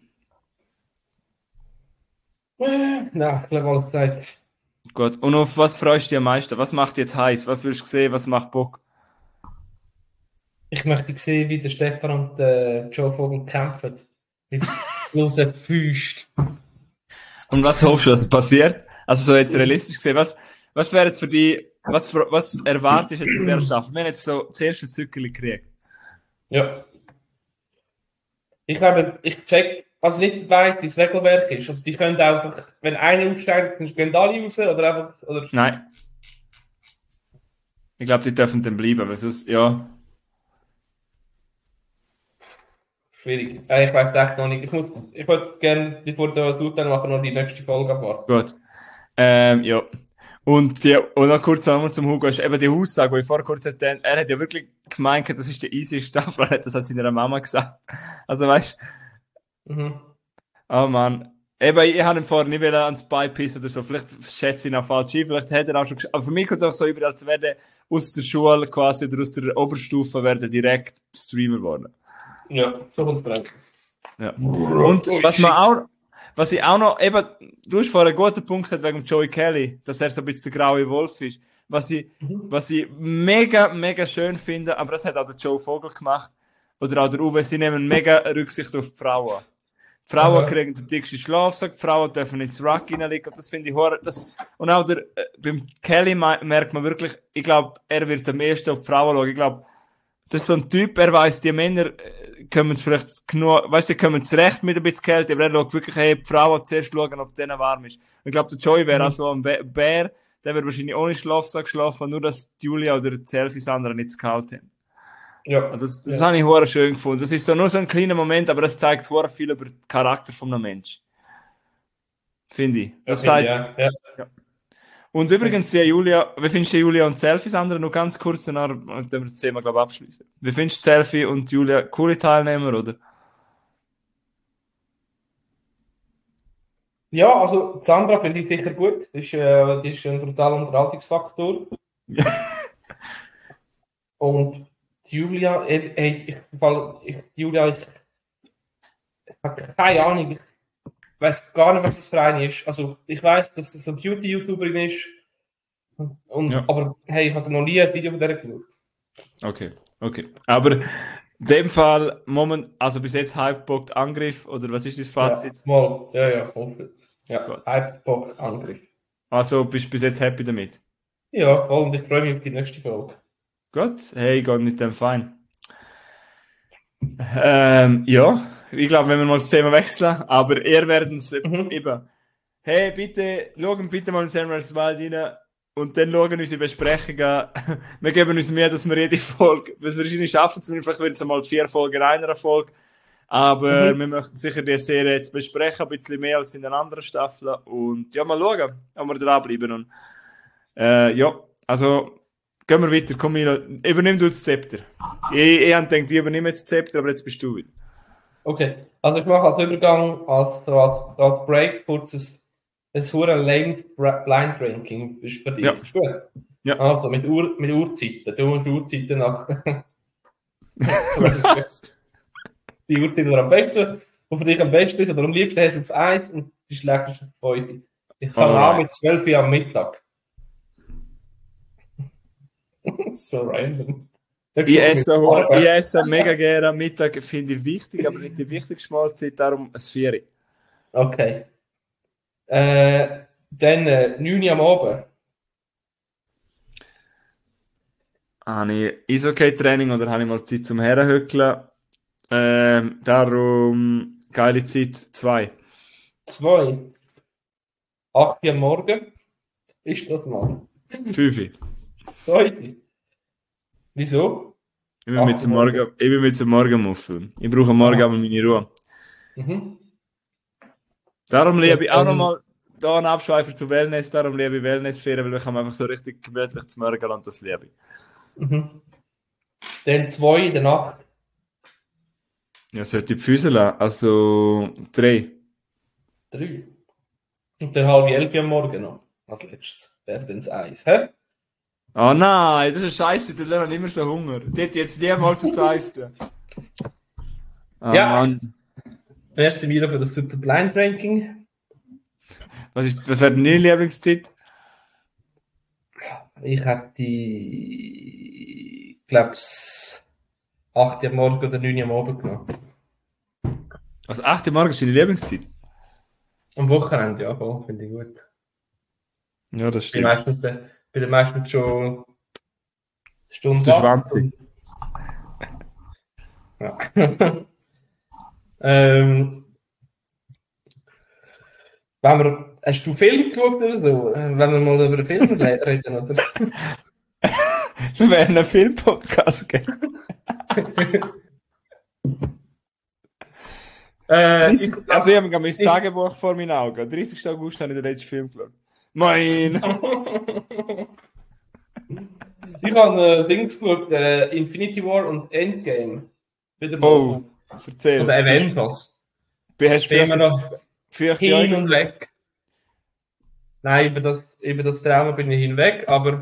Nein, ich glaube, alles gesagt. Gut. Und auf was freust du dich am meisten? Was macht jetzt heiß? Was willst du sehen? Was macht Bock? Ich möchte sehen, wie der Stefan und der Joe Vogel kämpfen. Mit großen Füßen. Und was hoffst du, was passiert? Also so jetzt realistisch gesehen, was wäre jetzt für dich, was erwartest du jetzt von der Staffel? Wir haben jetzt so das erste Zückerchen gekriegt. Ja. Ich glaube, ich check, also nicht weiss, wie das Regelwerk ist. Also die können einfach, wenn einer aussteigt, dann gehen alle raus oder einfach... Oder... Nein. Ich glaube, die dürfen dann bleiben, weil sonst, ja. Schwierig. Ich weiß echt noch nicht. Ich würde gerne, bevor du das Urteil machen, noch die nächste Folge abwarten. Gut. Ja. Und noch kurz einmal zum Hugo, ist eben die Aussage, die ich vorher kurz erzählt habe, er hat ja wirklich gemeint, das ist die easy Staffel, er hat das an seiner Mama gesagt. Also weißt du, oh Mann. Eben, ich habe ihn vorher nicht ans Bein pissen oder so, vielleicht schätze ich ihn auch falsch ein, vielleicht hat er auch schon aber für mich kommt es auch so über, als wäre der aus der Schule quasi oder aus der Oberstufe wäre direkt Streamer geworden. Ja, so kommt es. Ja. Und was ich auch noch, eben, du hast vorher einen guten Punkt gesagt wegen Joey Kelly, dass er so ein bisschen der graue Wolf ist. Was ich mega, mega schön finde, aber das hat auch der Joe Vogel gemacht, oder auch der Uwe, sie nehmen mega Rücksicht auf die Frauen. Die Frauen kriegen den dicksten Schlafsack, die Frauen dürfen ins Ruck reinlegen, das finde ich und auch beim Kelly merkt man wirklich, ich glaube, er wird am ehesten auf die Frauen schauen, ich glaube, das ist so ein Typ, er weiss, die Männer kommen vielleicht genug, weißt du, die kommen zurecht mit ein bisschen Kälte, aber er schaut wirklich, hey, die Frauen zuerst schauen, ob denen warm ist. Und ich glaube, der Joey wäre auch so ein Bär, der wird wahrscheinlich ohne Schlafsack schlafen, nur dass die Julia oder die Selfie Sandra nicht zu kalt haben. Ja. Also das habe ich hure schön gefunden. Das ist so nur so ein kleiner Moment, aber das zeigt hure viel über den Charakter von einem Menschen. Finde ich. Das sagt, ja. Und übrigens, Julia, wie findest du Julia und Selfie, Sandra? Nur ganz kurz, dann wir das Thema, glaube ich, abschließen. Wie findest du Selfie und Julia? Coole Teilnehmer, oder? Ja, also Sandra finde ich sicher gut. Die ist ein brutaler Unterhaltungsfaktor. Und Julia, Julia ist, ich habe keine Ahnung, ich weiß gar nicht, was das für eine ist. Also ich weiß, dass es eine Beauty-YouTuberin ist, aber hey, ich habe noch nie ein Video von der geschaut. Okay. Aber in dem Fall, also bis jetzt Hypebock Angriff, oder was ist das Fazit? Ja, Hypebock Angriff. Also bist du bis jetzt happy damit? Ja, voll, und ich freue mich auf die nächste Folge. Gut, hey, geht mit dem fein. Ja, ich glaube, wenn wir mal das Thema wechseln, aber eher werden es Mhm. eben. Hey, bitte, schauen bitte mal in Sam vs. Wild rein und dann schauen unsere Besprechungen. Wir geben uns Mühe, dass wir jede Folge, was wir wahrscheinlich schaffen, zumindest vielleicht wird es einmal 4 Folgen in einer Folge. Aber Mhm. wir möchten sicher die Serie jetzt besprechen, ein bisschen mehr als in den anderen Staffeln. Und ja, mal schauen, ob wir dranbleiben. Und ja, also gehen wir weiter. Komm, Milo, übernimm du das Zepter. Ich habe gedacht, ich übernehme jetzt das Zepter, aber jetzt bist du wieder. Okay, also ich mache als Übergang, als Break kurzes, ein hure lames Blind Ranking ist bei Ja, dir. Ist gut. ja. Also mit Uhrzeiten. Du musst Uhrzeiten nach Was? die Uhrzeit, die am besten, die für dich am besten ist, oder am liebsten hast du auf 1 und die schlechteste auf 5. Ich fange an Alright. mit 12 Uhr am Mittag. So random. Dann Ich schlafe ich mit esse, ich Morgen. esse mega gerne am Mittag, finde ich wichtig, aber nicht die wichtigste Mahlzeit, darum ein Vieri. Okay. Dann 9 Uhr am Abend. Habe ich Eishockey-Training oder habe ich mal Zeit zum Herrenhöckeln? Darum geile Zeit 2. 2. 8 Uhr am Morgen. Ist das mal? 5. Heute. Wieso? Ich bin mit 8 Uhr zum morgen. Morgen, ich bin mit zum Morgenmuffel. Ich brauche am Morgen Aha. aber meine Ruhe. Mhm. Darum Gut, liebe ich auch nochmal da einen Abschweifer zu Wellness, darum liebe ich Wellnessferien, weil ich kann einfach so richtig gemütlich zum Morgen und das liebe ich. mhm. Dann 2 in der Nacht. Ja, sollte ich die Füße lassen? Also 3. 3. Und dann halb 11 Uhr am Morgen noch. Als letztes. Wäre dann das 1. Hä? Oh nein, das ist scheiße, du hast immer so Hunger. Die hätte jetzt niemals aufs Eis tun. Ah Ja. Mann. Merci wieder für das Super Blind Ranking. Was wäre deine Lieblingszeit? Ich hätte, glaube ich, 8 Uhr am Morgen oder 9 Uhr am Abend genommen. Also 8 Uhr morgens ist deine Lieblingszeit? Am Wochenende, ja, voll, finde ich gut. Ja, das Bin stimmt. meistens, bin meistens schon eine Auf Stunde der wach. Schwanze. Ja. ähm, hast du Film geschaut oder so? Wenn wir mal über einen Film reden, oder? Wir werden einen Filmpodcast geben. Ich, 30, also ich habe mein Tagebuch vor meinen Augen. 30. August habe ich den letzten Film geschaut. Mein! ich habe Dings geschaut, Infinity War und Endgame. Wieder mal. Oh, erzähl. Oder Avengers. Hast Bin immer du noch vielleicht die hin Augen und zu? weg. Nein, über das Trauma bin ich hinweg, aber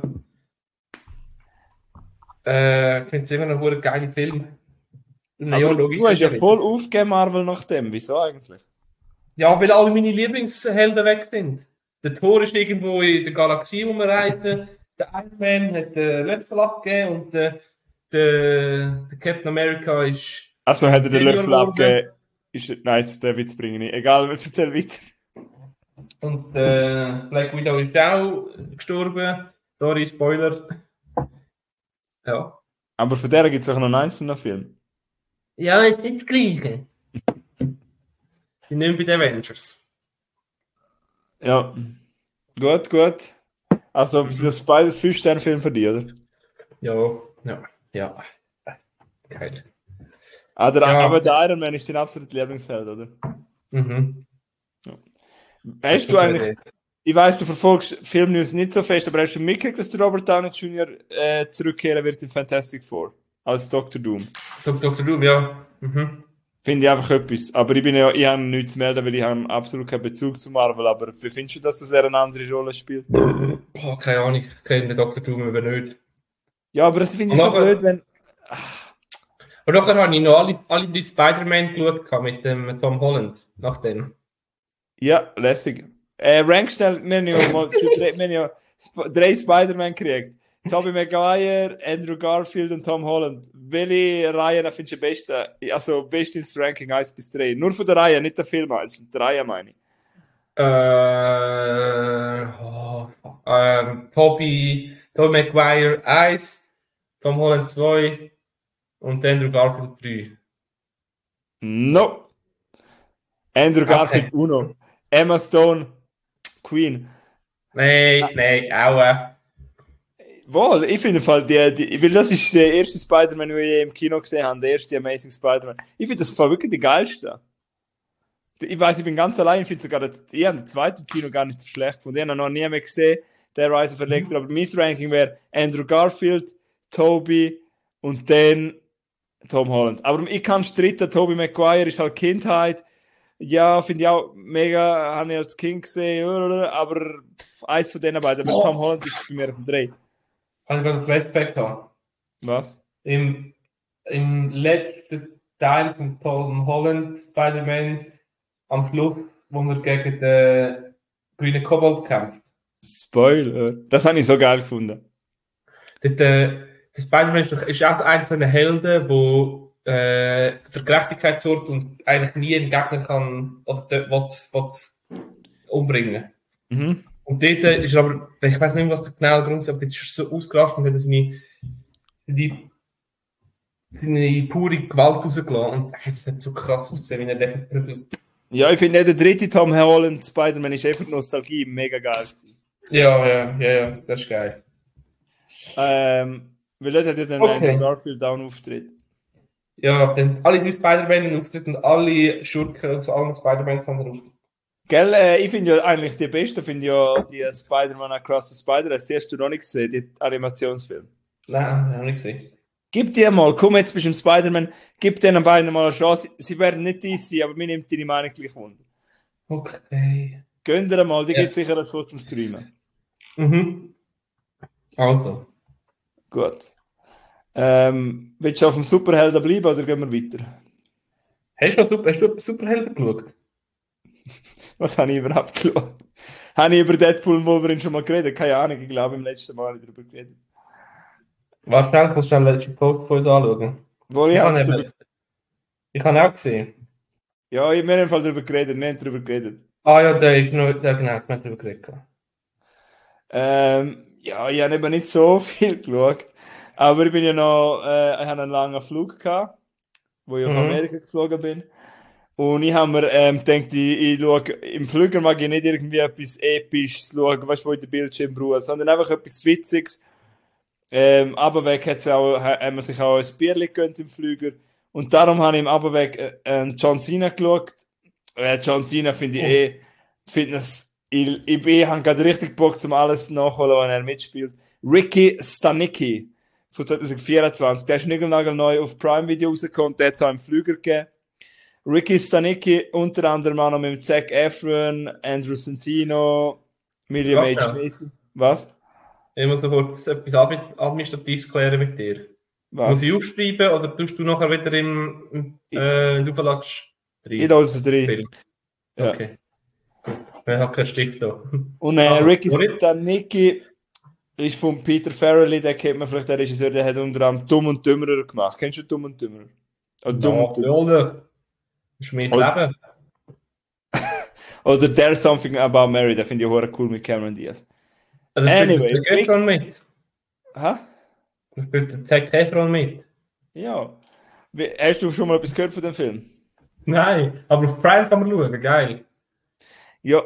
ich finde es immer noch ein geiler Film. Ja, Aber logisch, du hast ist ja ja wieder. voll aufgegeben, Marvel, nach dem. Wieso eigentlich? Ja, weil alle meine Lieblingshelden weg sind. Der Thor ist irgendwo in der Galaxie rumreisen, der Iron Man hat den Löffel abgegeben und der Captain America ist Also hat er den Senior Löffel geworden. abgegeben. Ist, nein, den Witz bringe ich nicht. Egal, erzähl weiter. Und Black Widow ist auch gestorben. Sorry, Spoiler. Ja. Aber von der gibt es auch noch einen einzelnen Film. Ja, ist nicht das Gleiche. Ich nehme bei den Avengers. Ja, gut, gut. Also, das ist beides 5-Sterne-Film für dich, oder? Ja, ja, ja. Geil. Aber Ja, der Iron Man ist dein absoluter Lieblingsheld, oder? mhm. Hast du eigentlich, ich weiß, du verfolgst Filmnews nicht so fest, aber hast du mitgekriegt, dass der Robert Downey Jr. Zurückkehren wird in Fantastic Four als Dr. Doom? Dr. Doom, ja. Mhm. Finde ich einfach etwas. Aber ich habe nichts zu melden, weil ich habe absolut keinen Bezug zu Marvel. Aber wie findest du, dass er eine andere Rolle spielt? Oh, keine Ahnung, ich kenne den Dr. Doom aber nicht. Ja, aber das finde Und ich so blöd, nachher, wenn. und nachher habe ich noch alle die Spider-Man geschaut mit dem Tom Holland. Nach dem. Ja, lässig. Rank schnell, wir haben ja mal wir haben ja 3 Spider-Man gekriegt. Tobey Maguire, Andrew Garfield und Tom Holland. Welche Reihe findest du am besten? Also, bestes Ranking 1 bis 3. Nur von der Reihe, nicht der Film einzeln. Die Reihe meine ich. Tobey Maguire 1, Tom Holland 2 und Andrew Garfield 3. No. Andrew Garfield Okay. Uno. Emma Stone Queen. Nein, auch. Wohl, ich finde Fall, weil das ist der erste Spider-Man, den ich im Kino gesehen habe, der erste Amazing Spider-Man. Ich finde das Fall wirklich der geilste. Ich weiß, ich bin ganz allein, ich finde sogar, ich habe den zweiten Kino gar nicht so schlecht gefunden. Ich habe ihn noch nie mehr gesehen, der Rise of Electro, aber mein Ranking wäre Andrew Garfield, Tobey und dann Tom Holland. Aber ich kann streiten, Tobey Maguire ist halt Kindheit. Ja, finde ich auch mega, habe ich als Kind gesehen, aber eins von denen beiden. Aber Tom Holland ist bei mir auf dem 3. Habe ich gerade ein Flashback gehabt. Was? Im letzten Teil von Tom Holland, Spider-Man, am Schluss, wo er gegen den grünen Kobold kämpft. Spoiler. Das habe ich so geil gefunden. Der Spider-Man ist auch einer von den Helden, der für Gerechtigkeit sorgt und eigentlich nie einen Gegner kann oder will umbringen. Mhm. Und dort ist er aber, ich weiß nicht mehr, was der genaue Grund ist, aber dort ist er so ausgerastet und hat seine pure Gewalt rausgelassen. Und das hat so krass ausgesehen, wie er den verprügelt. Ja, ich finde, der dritte Tom Holland Spider-Man ist einfach Nostalgie, mega geil gewesen. Ja, das ist geil. Weil dort hat ja dann Andrew Garfield auch einen Auftritt. Ja, dann alle 3 Spider-Man einen Auftritt und alle Schurken aus allen Spider-Mans haben einen Auftritt. Gell, ich finde ja eigentlich die beste, finde ja die Spider-Man Across the Spider-Verse. Die hast du noch nicht gesehen, die Animationsfilm. Nein, habe ich nicht gesehen. Gib dir mal, komm jetzt bist du im Spider-Man, gib denen beiden mal eine Chance. Sie werden nicht dies sein, aber mir nimmt deine Meinung gleich wunder. Okay. Gönn dir mal, die gibt sicher das so zum Streamen. Mhm. Also. Gut. Willst du auf dem Superhelden bleiben oder gehen wir weiter? Hast du Superhelden geschaut? Was habe ich überhaupt geschaut? Habe ich über Deadpool und Wolverine schon mal geredet? Keine Ahnung, ich glaube im letzten Mal darüber geredet. Wahrscheinlich musst du den letzten Post von uns anschauen. Ich habe auch gesehen. Ja, ich habe mir Fall darüber geredet, nicht darüber geredet. Ah ja, der ist noch, genau, ich habe darüber geredet. Ja, ich habe eben nicht so viel geschaut. Aber ich bin ja noch, ich hatte einen langen Flug gehabt, wo ich auf Amerika geflogen bin. Und ich habe mir gedacht, ich schaue, im Flüger mag ich nicht irgendwie etwas Episches schauen, weißt du, wo ich den Bildschirm brauche, sondern einfach etwas Witziges. Aber weg hat man sich auch ein Bierchen gegönnt im Flüger. Und darum habe ich im Abweg John Cena geschaut. John Cena finde ich ich habe gerade richtig Bock, um alles nachholen, wenn er mitspielt. Ricky Stanicki von 2024. Der ist neu auf Prime Video rausgekommen, der hat es auch im Flüger gegeben. Ricky Stanicki, unter anderem auch noch mit Zac Efron, Andrew Santino, William H. Macy. Was? Ich muss noch kurz etwas Administratives klären mit dir. Was? Muss ich aufschreiben oder tust du nachher wieder im Superlatsch drin? Ich lasse es drin. Okay. Gut. Ich habe keinen Stift da. Und Ricky Stanicki ist von Peter Farrelly, der kennt man vielleicht, der Regisseur, der hat unter anderem Dumm und Dümmerer gemacht. Kennst du Dumm und Dümmerer? Natürlich. Das ist mein Leben. Oder There's Something About Mary, der finde ich auch cool mit Cameron Diaz. Also anyway. Der Zac Efron mit. Hä? Da spielt der Zac Efron mit. Ja. Hast du schon mal etwas gehört von dem Film? Nein, aber auf Prime kann man schauen, geil. Ja.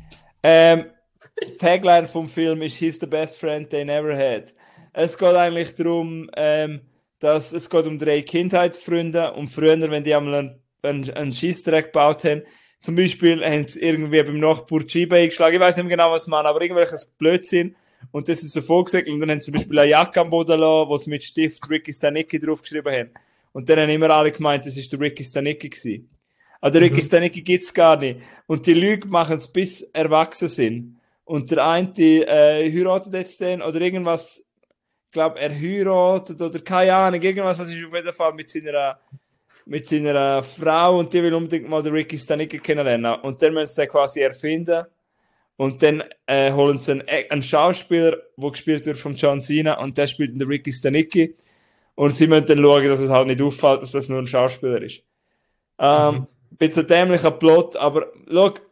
Tagline vom Film ist He's the best friend they never had. Es geht eigentlich darum, dass es geht um 3 Kindheitsfreunde und früher, wenn die einmal einen Scheissdreck gebaut haben, zum Beispiel haben sie irgendwie beim Nachbar die Scheibe eingeschlagen, ich weiß nicht mehr genau, was man, aber irgendwelches Blödsinn. Und das ist so vorgesegelt und dann haben sie zum Beispiel eine Jacke am Boden lassen, wo sie mit Stift Ricky Stanicki draufgeschrieben haben. Und dann haben immer alle gemeint, das ist der Ricky Stanicki gewesen. Aber der Ricky Stanicki gibt's gar nicht. Und die Leute machen es bis erwachsen sind. Und der eine heiratet jetzt den oder irgendwas, ich glaube, er heiratet oder keine Ahnung, irgendwas, was ist auf jeden Fall mit seiner Frau und die will unbedingt mal den Ricky Stanicki kennenlernen. Und dann müssen sie den quasi erfinden. Und dann holen sie einen Schauspieler, der gespielt wird von John Cena und der spielt den Ricky Stanicki. Und sie müssen dann schauen, dass es halt nicht auffällt, dass das nur ein Schauspieler ist. Bisschen dämlicher Plot, aber schau,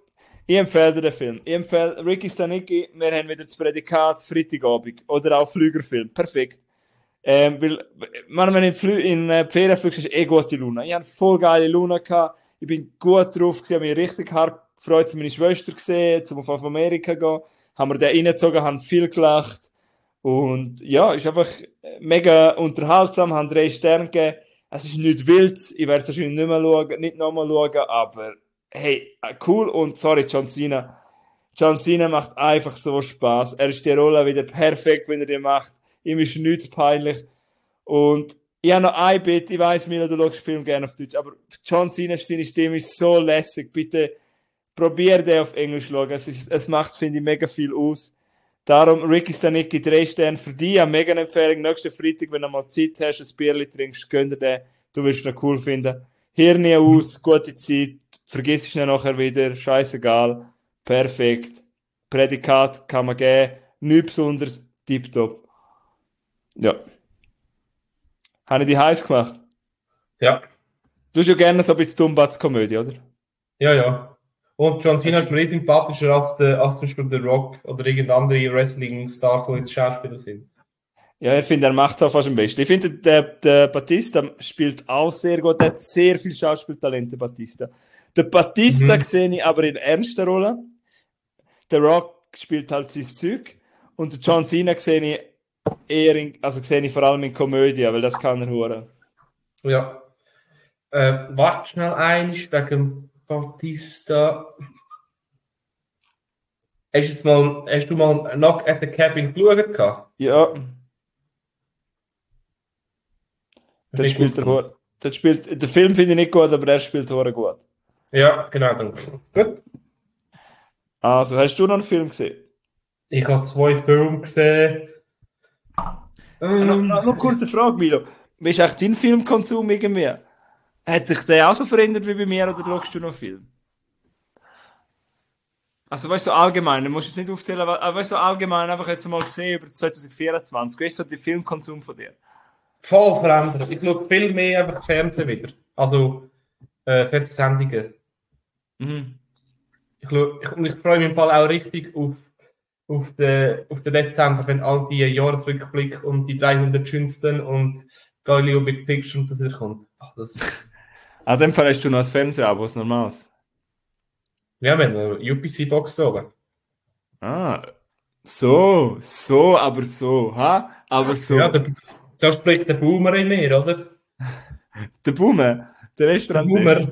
Ich empfehle dir den Film. Ich empfehle Ricky Stanicki, wir haben wieder das Prädikat Freitagabend oder auch Flügerfilm. Perfekt. Weil, man, wenn du in Ferien fliegst, hast du gute Laune. Ich hatte voll geile Laune gehabt. Ich bin gut drauf gewesen, habe mich richtig hart gefreut, meine Schwester gesehen, zum auf Amerika zu gehen. Haben wir den reingezogen, haben viel gelacht. Und ja, ist einfach mega unterhaltsam, haben 3 Sterne gegeben. Es ist nicht wild, ich werde es wahrscheinlich nicht nochmal schauen, aber hey, cool und sorry, John Cena. John Cena macht einfach so Spaß. Er ist die Rolle wieder perfekt, wenn er die macht. Ihm ist nichts peinlich. Und ich habe noch ein Bitte, ich weiss, Milo, du schaust den Film gerne auf Deutsch, aber John Cena, seine Stimme ist so lässig. Bitte probier den auf Englisch zu schauen. Es macht, finde ich, mega viel aus. Darum, Ricky Stanicki, 3 Sterne für dich. Eine mega Empfehlung. Nächsten Freitag, wenn du mal Zeit hast, ein Bierchen trinkst, gönn dir den. Du wirst ihn cool finden. Hirn aus, gute Zeit. Vergiss ihn nachher wieder. Scheißegal. Perfekt. Prädikat kann man geben. Nichts Besonderes. Tipptopp. Ja. Habe ich die heiß gemacht? Ja, Du hast ja gerne so ein bisschen Dummbatz-Komödie, oder? ja, ja. Und John Cena ist mir sympathischer als zum Beispiel The Rock oder irgendeine andere Wrestling-Stars, die jetzt Schauspieler sind. Ja, ich finde, er macht es auch fast am besten. Ich finde, der Batista spielt auch sehr gut. Er hat sehr viel Schauspieltalent, der Batista. Der Batista sehe ich aber in ernster Rolle. Der Rock spielt halt sein Zeug. Und der John Cena sehe ich sehe ich vor allem in Komödie, weil das kann er hören. Ja. Warte schnell wegen Batista. Hast du mal Knock at the Cabin geschaut? Gehabt? Ja, Das ist nicht gut. der Film finde ich nicht gut, aber er spielt hure gut. Ja, genau. Dann. Gut. Also, hast du noch einen Film gesehen? Ich habe 2 Filme gesehen. Noch eine kurze Frage, Milo. Wie ist eigentlich dein Filmkonsum irgendwie? Hat sich der auch so verändert wie bei mir oder schaust du noch Film? Also, weißt du, so allgemein, du musst jetzt nicht aufzählen, aber weißt du, so allgemein einfach jetzt mal gesehen über 2024. Wie ist so der Filmkonsum von dir? Voll verändert. Ich schaue viel mehr einfach Fernsehen wieder. Also Fernsehsendungen. Mhm. Ich freue mich im Fall auch richtig auf den Dezember, wenn all die Jahresrückblick und die 300 schönsten und Galileo Big Picture und das wieder kommt. Ach, In dem Fall hast du noch ein Fernsehabo, was normal ist. Ja, wir haben eine UPC-Box da oben. Ah, aber so, ha? Aber so. Ja, da spricht der Boomer in mir, oder? Der Boomer, der Der Restaurant. Boomer.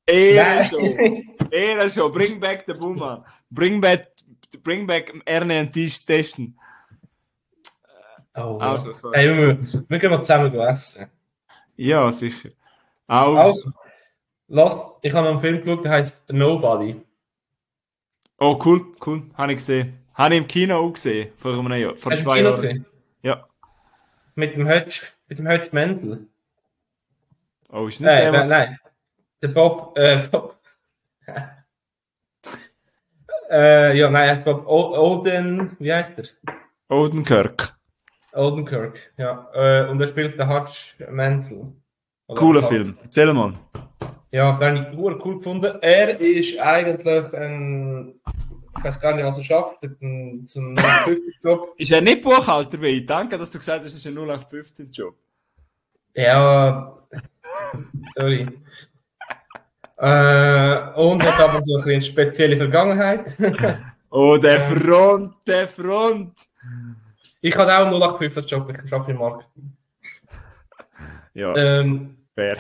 Ehre schon, bring back the Boomer. Bring back Erne und Tisch testen. Oh, Also, ja. sorry. Hey, wir gehen mal zusammen essen. Ja, sicher. Also, ich habe noch einen Film geschaut, der heißt Nobody. Oh, cool. Habe ich gesehen. Habe ich im Kino auch gesehen. Vor einem Jahr. Vor Hast du 2 Kino Jahren. gesehen? Ja. Mit dem Hötsch Mendel. Oh, ist nicht der, Nein. Der Bob. Ja, nein, er ist Bob Olden. Wie heißt er? Odenkirk. Oldenkirk, ja. Und er spielt den Hutch Mansell. Cooler Film. Erzähl mal. Ja, den habe ich cool gefunden. Er ist eigentlich ich weiß gar nicht, was er schafft, zum 0815-Job. Ist er nicht Buchhalter wie ich? Danke, dass du gesagt hast, es ist ein 0815-Job. Ja, sorry. Und hat aber so eine spezielle Vergangenheit. Oh, der Front. Ich hatte auch einen 0815-Job, ich arbeite im Marketing. Ja, fair.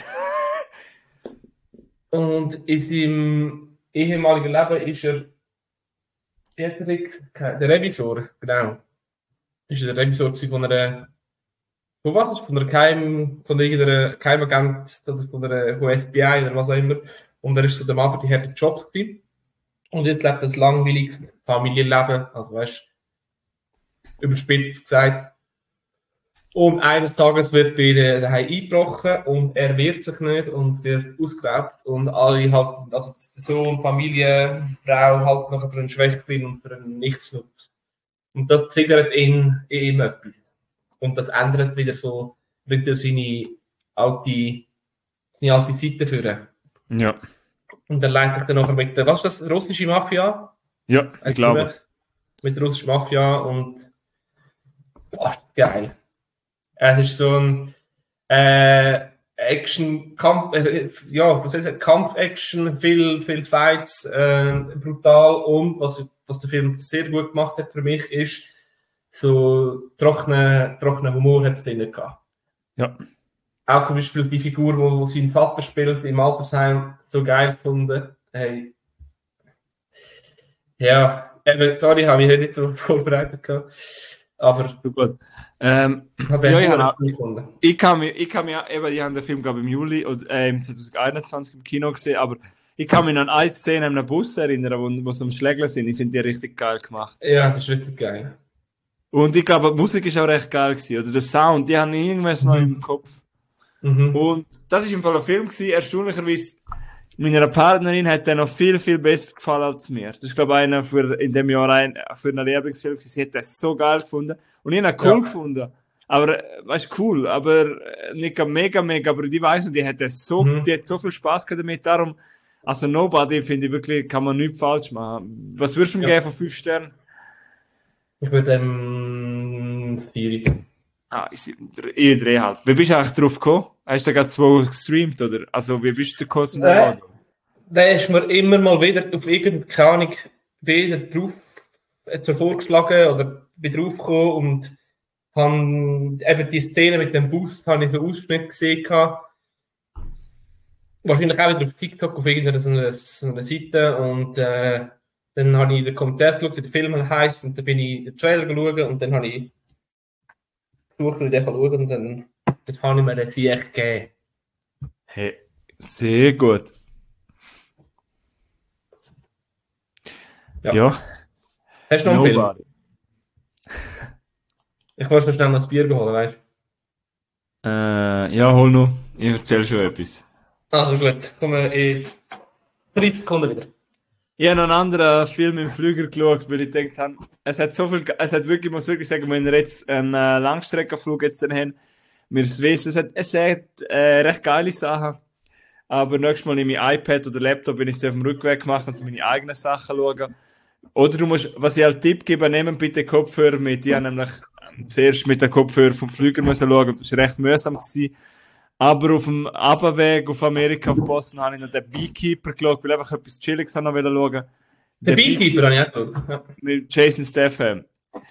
Und in seinem ehemaligen Leben ist er, wie hat er gesagt? Der Revisor, genau. Ist er der Revisor von einer, von was? Von irgendeiner Geheimagent oder von der FBI oder was auch immer. Und er ist so der Mann für die harten Jobs gewesen. Und jetzt lebt er ein langweiliges Familienleben, also weißt du, überspitzt gesagt. Und eines Tages wird bei der daheim eingebrochen und er wehrt sich nicht und wird ausgeraubt und alle halt, also der Sohn, Familie, Frau halt noch für einen Schwächling und für einen Nichtsnutz. Und das triggert in ihm etwas. Und das ändert wieder so, bringt er seine alte Seite führen. Ja. Und dann leite ich dann nachher mit der, was ist das, russische Mafia? Ja, ich Weißt du glaube. nicht? Mit der russischen Mafia und boah, geil. Es ist so ein Action-Kampf, ja, was soll ich sagen, Kampf-Action, viel Fights, brutal und was der Film sehr gut gemacht hat für mich, ist so trockenen Humor hat es drin gehabt. Ja. Auch zum Beispiel die Figur, wo sein Vater spielt im Altersheim, so geil gefunden. Hey, ja, eben, sorry, habe ich heute nicht so vorbereitet gehabt. Aber So gut. habe Ja, ich ich habe auch cool gefunden. Ich kann mich eben, ich habe den Film, glaube ich, im Juli oder im 2021 im Kino gesehen, aber ich kann mich an eine Szene in einem Bus erinnern, wo sie am Schlägeln sind. Ich finde die richtig geil gemacht. Ja, das ist richtig geil. Und ich glaube, die Musik ist auch recht geil gewesen. Oder der Sound, die haben irgendwas noch im Kopf. Mhm. Und das ist im Fall ein Film gewesen, erstaunlicherweise. Meiner Partnerin hat der noch viel besser gefallen als mir. Das ist, glaube ich, einer in dem Jahr für einen Lieblingsfilm gewesen. Sie hat das so geil gefunden. Und ich habe ihn cool gefunden. Aber, weißt du, cool, aber nicht mega, aber die weiß und die hat so viel Spaß gehabt damit. Darum, also Nobody finde ich wirklich, kann man nichts falsch machen. Was würdest du ihm geben von 5 Sternen? Ich würde 4. Ah, ich drehe halt. Wie bist du eigentlich drauf gekommen? Hast du da gerade 2 gestreamt, oder? Also, wie bist du gekommen zum Der ist mir immer mal wieder auf irgendeine, keine Ahnung, wieder drauf so vorgeschlagen oder bin drauf gekommen und habe eben die Szene mit dem Bus, habe ich so Ausschnitt gesehen gehabt. Wahrscheinlich auch wieder auf TikTok auf irgendeiner so einer Seite und dann habe ich den Kommentar geschaut, wie der Film heisst und dann bin ich den Trailer geschaut und dann habe ich gesucht, wie der schauen und dann habe ich mir den Sieg gegeben. Hey, sehr gut. Ja. Hast du noch einen Film? Nobody. Ich muss mir schnell noch ein Bier holen, weißt du? Ja, hol noch. Ich erzähl schon etwas. Also gut, kommen wir in 30 Sekunden wieder. Ich habe noch einen anderen Film im Flüger geschaut, weil ich gedacht habe, es hat wirklich, ich muss wirklich sagen, wenn wir jetzt einen Langstreckenflug jetzt dann haben, wir wissen, es hat recht geile Sachen, aber nächstes Mal nehme ich iPad oder Laptop, wenn ich es auf dem Rückweg gemacht habe, meine eigenen Sachen schauen. Oder du musst, was ich als Tipp gebe, nehmen bitte Kopfhörer mit. Ich habe nämlich zuerst mit den Kopfhörern vom Flüger müssen schauen, das war recht mühsam gewesen. Aber auf dem Abweg auf Amerika, auf Boston, habe ich noch den Beekeeper geschaut, weil ich einfach etwas Chilliges noch schauen wollte. Der Beekeeper habe ich auch geschaut. Ja. Mit Jason Statham.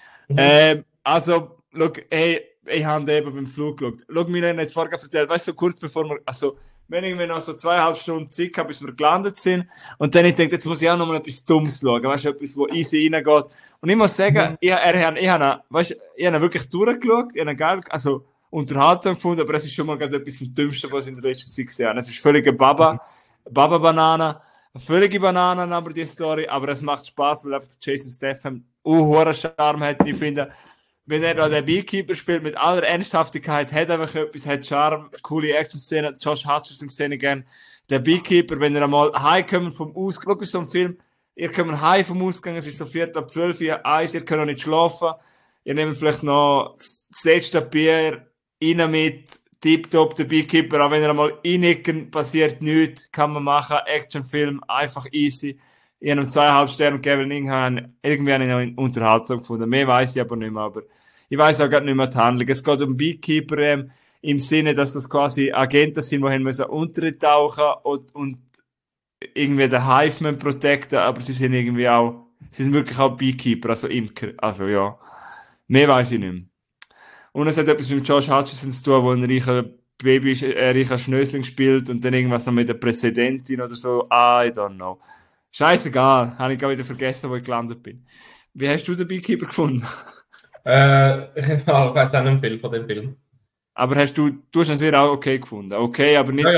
Also, look, hey, ich habe den eben beim Flug geschaut. Schau, mir haben jetzt vorher erzählt, weißt du, so kurz bevor wir, also, wenn ich noch so 2,5 Stunden Zeit habe, bis wir gelandet sind, und dann ich denke, jetzt muss ich auch noch mal etwas Dummes schauen, weißt du, etwas, wo easy reingeht. Und ich muss sagen, ich habe ihn wirklich durchgeschaut, ich habe ihn geil, also, unterhaltsam gefunden, aber es ist schon mal gerade etwas vom Dümmsten, was ich in der letzten Zeit gesehen habe. Es ist völlige Baba-Banana, völlige Bananen, aber die Story, aber es macht Spaß, weil einfach Jason Statham hohen Charme hat. Ich finde, wenn er da den Beekeeper spielt, mit aller Ernsthaftigkeit, hat einfach etwas, hat Charme, coole Action-Szenen. Josh Hutcherson sehe ich gerne. Der Beekeeper, wenn er einmal heimkommt vom Ausgang, schau, ist so ein Film, ihr kommt heim vom Ausgang, es ist so 12:15 Uhr, ihr könnt noch nicht schlafen, ihr nehmt vielleicht noch das letzte Bier rein mit Tiptop, der Beekeeper, auch wenn er einmal reinnickt, passiert nichts, kann man machen, Actionfilm, einfach easy. Ich habe ihm 2,5 Sterne gegeben, irgendwie habe ich noch Unterhaltung gefunden. Mehr weiß ich aber nicht mehr, aber ich weiß auch gar nicht mehr die Handlung. Es geht um Beekeeper im Sinne, dass das quasi Agenten sind, die haben müssen untertauchen und irgendwie den Hive protecten, aber sie sind wirklich auch Beekeeper, also Imker, also ja. Mehr weiß ich nicht mehr. Und es hat etwas mit Josh Hutcherson zu tun, wo ein reicher Schnösling spielt und dann irgendwas noch mit der Präsidentin oder so. I don't know. Scheißegal, habe ich gar wieder vergessen, wo ich gelandet bin. Wie hast du den Beekeeper gefunden? Ich weiß auch nicht viel von dem Film. Aber du hast ihn sehr auch okay gefunden. Okay, aber nicht.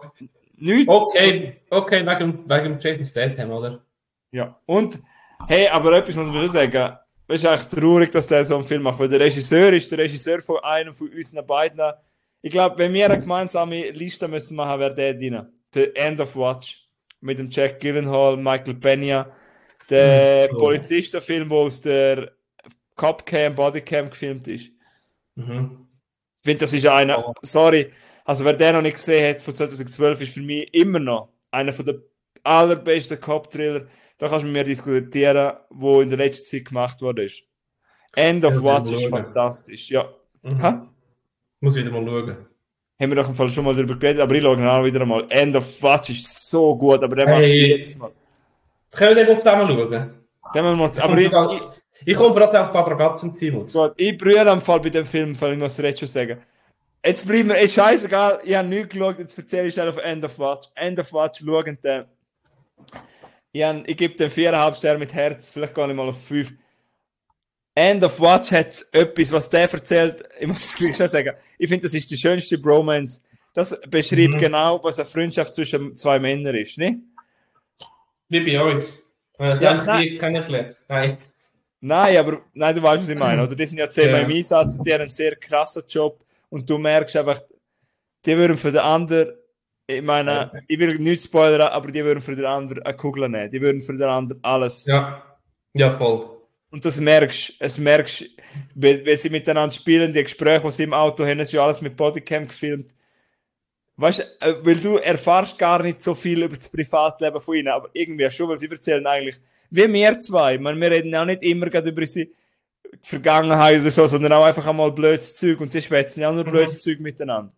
Okay, wegen Jason Statham, oder? Ja, und hey, aber etwas muss man schon sagen. Es ist eigentlich traurig, dass der so einen Film macht, weil der Regisseur von einem von unseren beiden. Ich glaube, wenn wir eine gemeinsame Liste müssen machen, wäre der drin. The End of Watch. Mit dem Jack Gyllenhaal, Michael Peña. Der Polizistenfilm, der aus der Copcam, Bodycam gefilmt ist. Ich finde, das ist einer, sorry, also wer den noch nicht gesehen hat von 2012, ist für mich immer noch einer von der allerbeste Cop-Thriller. Da kannst du mit mir diskutieren, wo in der letzten Zeit gemacht wurde. End of Das will Watch ich ist mal schauen. fantastisch. Ja. Mhm. Muss wieder mal schauen. Haben wir doch im Fall schon mal darüber geredet, aber ich schaue ihn auch wieder einmal. End of Watch ist so gut, aber der macht Hey, jedes Mal. können wir den mal zusammen schauen? Den müssen wir, Ich aber komme vor allem auf Quadragatzen Ziemlich. Gott, ich brühe am Fall bei dem Film, weil ich muss direkt schon sagen. Jetzt bleiben wir, ist scheißegal, ich habe nichts geschaut, jetzt erzähle ich schnell auf End of Watch. End of Watch, schauen den. Ich gebe dem 4,5 Sterne mit Herz, vielleicht gar nicht mal auf 5. End of Watch hat etwas, was der erzählt, ich muss es gleich schon sagen, ich finde, das ist die schönste Bromance. Das beschreibt genau, was eine Freundschaft zwischen zwei Männern ist, nicht? Wie bei uns. Wenn wir das Ja, Krieg kennengelernt. Nein. Nein, du weißt, was ich meine, oder? Die sind ja zehnmal im Einsatz und die haben einen sehr krassen Job und du merkst einfach, die würden für den anderen, ich meine, ich will nicht spoilern, aber die würden für den anderen eine Kugel nehmen, die würden für den anderen alles. Ja, voll. Und das merkst, wenn sie miteinander spielen, die Gespräche, die sie im Auto haben, ist ja alles mit Bodycam gefilmt. Weißt du, weil du erfährst gar nicht so viel über das Privatleben von ihnen, aber irgendwie schon, weil sie erzählen eigentlich, wie wir zwei. Wir reden auch nicht immer gerade über unsere Vergangenheit oder so, sondern auch einfach einmal blödes Zeug und die schwätzen ja auch nur blödes Zeug miteinander.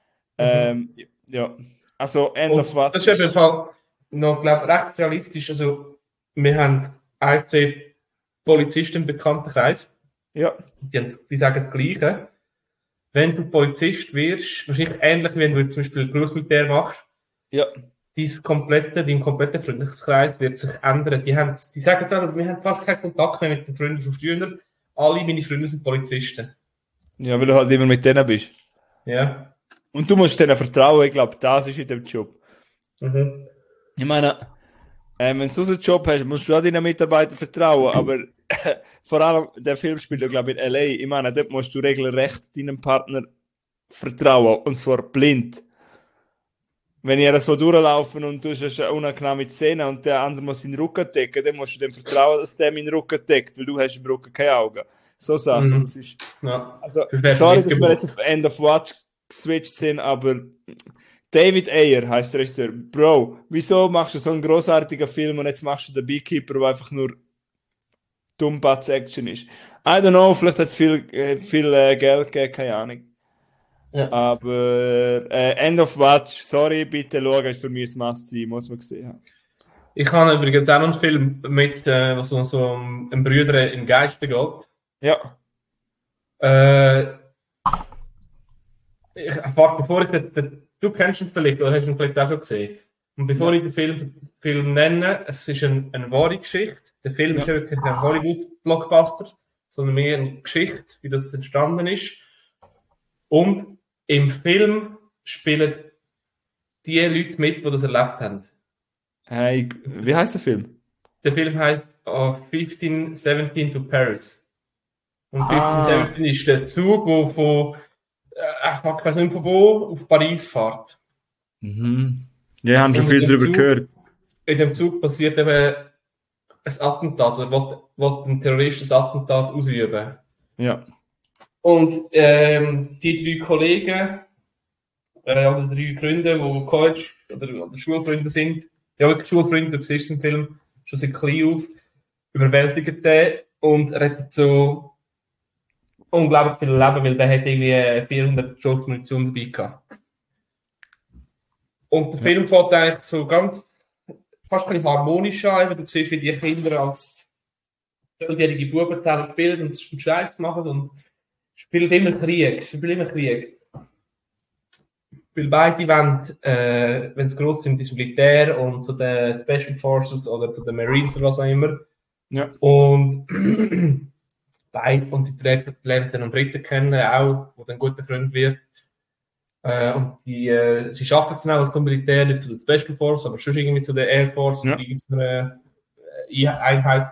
Ja, also End of Watch. Das ist auf jeden Fall noch, glaube ich, recht realistisch. Also, wir haben ein, zwei Polizisten im Bekanntenkreis. Ja. Die sagen das Gleiche. Wenn du Polizist wirst, wahrscheinlich ähnlich wie wenn du zum Beispiel Berufsmilitär machst, ja. dein kompletter Freundeskreis wird sich ändern. Die sagen dann, wir haben fast keinen Kontakt mehr mit den Freunden von früher. Alle meine Freunde sind Polizisten. Ja, weil du halt immer mit denen bist. Ja. Und du musst denen vertrauen, ich glaube, das ist in dem Job. Mhm. Ich meine, wenn du so einen Job hast, musst du auch deinen Mitarbeitern vertrauen, aber vor allem, der Film spielt ja, glaube ich, in L.A. Ich meine, dort musst du regelrecht deinem Partner vertrauen, und zwar blind. Wenn ihr so durchlaufen und du hast eine unangenehme Szene und der andere muss seinen Rücken decken, dann musst du dem vertrauen, dass der meinen Rücken deckt, weil du hast im Rücken keine Augen. So Sachen. Das ist, also, sorry, dass wir jetzt auf End of Watch geswitcht sind, aber David Ayer heißt der Regisseur. Bro, wieso machst du so einen großartigen Film und jetzt machst du den Beekeeper, der einfach nur Dummbatz-Action ist? I don't know, vielleicht hat es viel Geld gegeben, keine Ahnung. Ja. Aber End of Watch, sorry, bitte schauen, ist für mich ein Must-See, muss man gesehen haben. Ich habe übrigens auch noch einen Film mit, was so einem Brüder im Geiste geht. Ja. Bevor ich du kennst ihn vielleicht, oder hast ihn vielleicht auch schon gesehen. Und bevor ich den Film nenne, es ist eine wahre Geschichte. Der Film ist ja wirklich kein Hollywood-Blockbuster, sondern mehr eine Geschichte, wie das entstanden ist. Und im Film spielen die Leute mit, die das erlebt haben. Hey, wie heißt der Film? Der Film heißt 1517 to Paris. Und 1517 ist der Zug, der von ich weiß nicht von wo, auf Paris fährt. Mhm. Ja, haben schon viel darüber gehört. In dem Zug passiert eben ein Attentat, oder will ein Terrorist ein Attentat ausüben. Ja. Und die 3 Kollegen, oder 3 Freunde, die College- oder Schulfreunde sind, ja wirklich Schulfreunde, du siehst es im Film, schon seit klein auf, überwältigen den und retten so unglaublich viel Leben, weil der hat irgendwie 400 Schuss Munition dabei gehabt. Und der Film fängt eigentlich so ganz, fast ein bisschen harmonisch an, du siehst, wie die Kinder als 12-jährige Buben zusammen spielen und Scheiß machen und spielen immer Krieg. Weil beide wollen, wenn es groß sind, ins Militär und zu den Special Forces oder zu den Marines oder was auch immer. Ja. Und sie lernen dann einen Dritten kennen, auch, der dann ein guter Freund wird. Und sie schaffen es auch zum Militär, nicht zu der Special Force, aber schon irgendwie zu der Air Force. Ja. Die gibt es eine Einheit.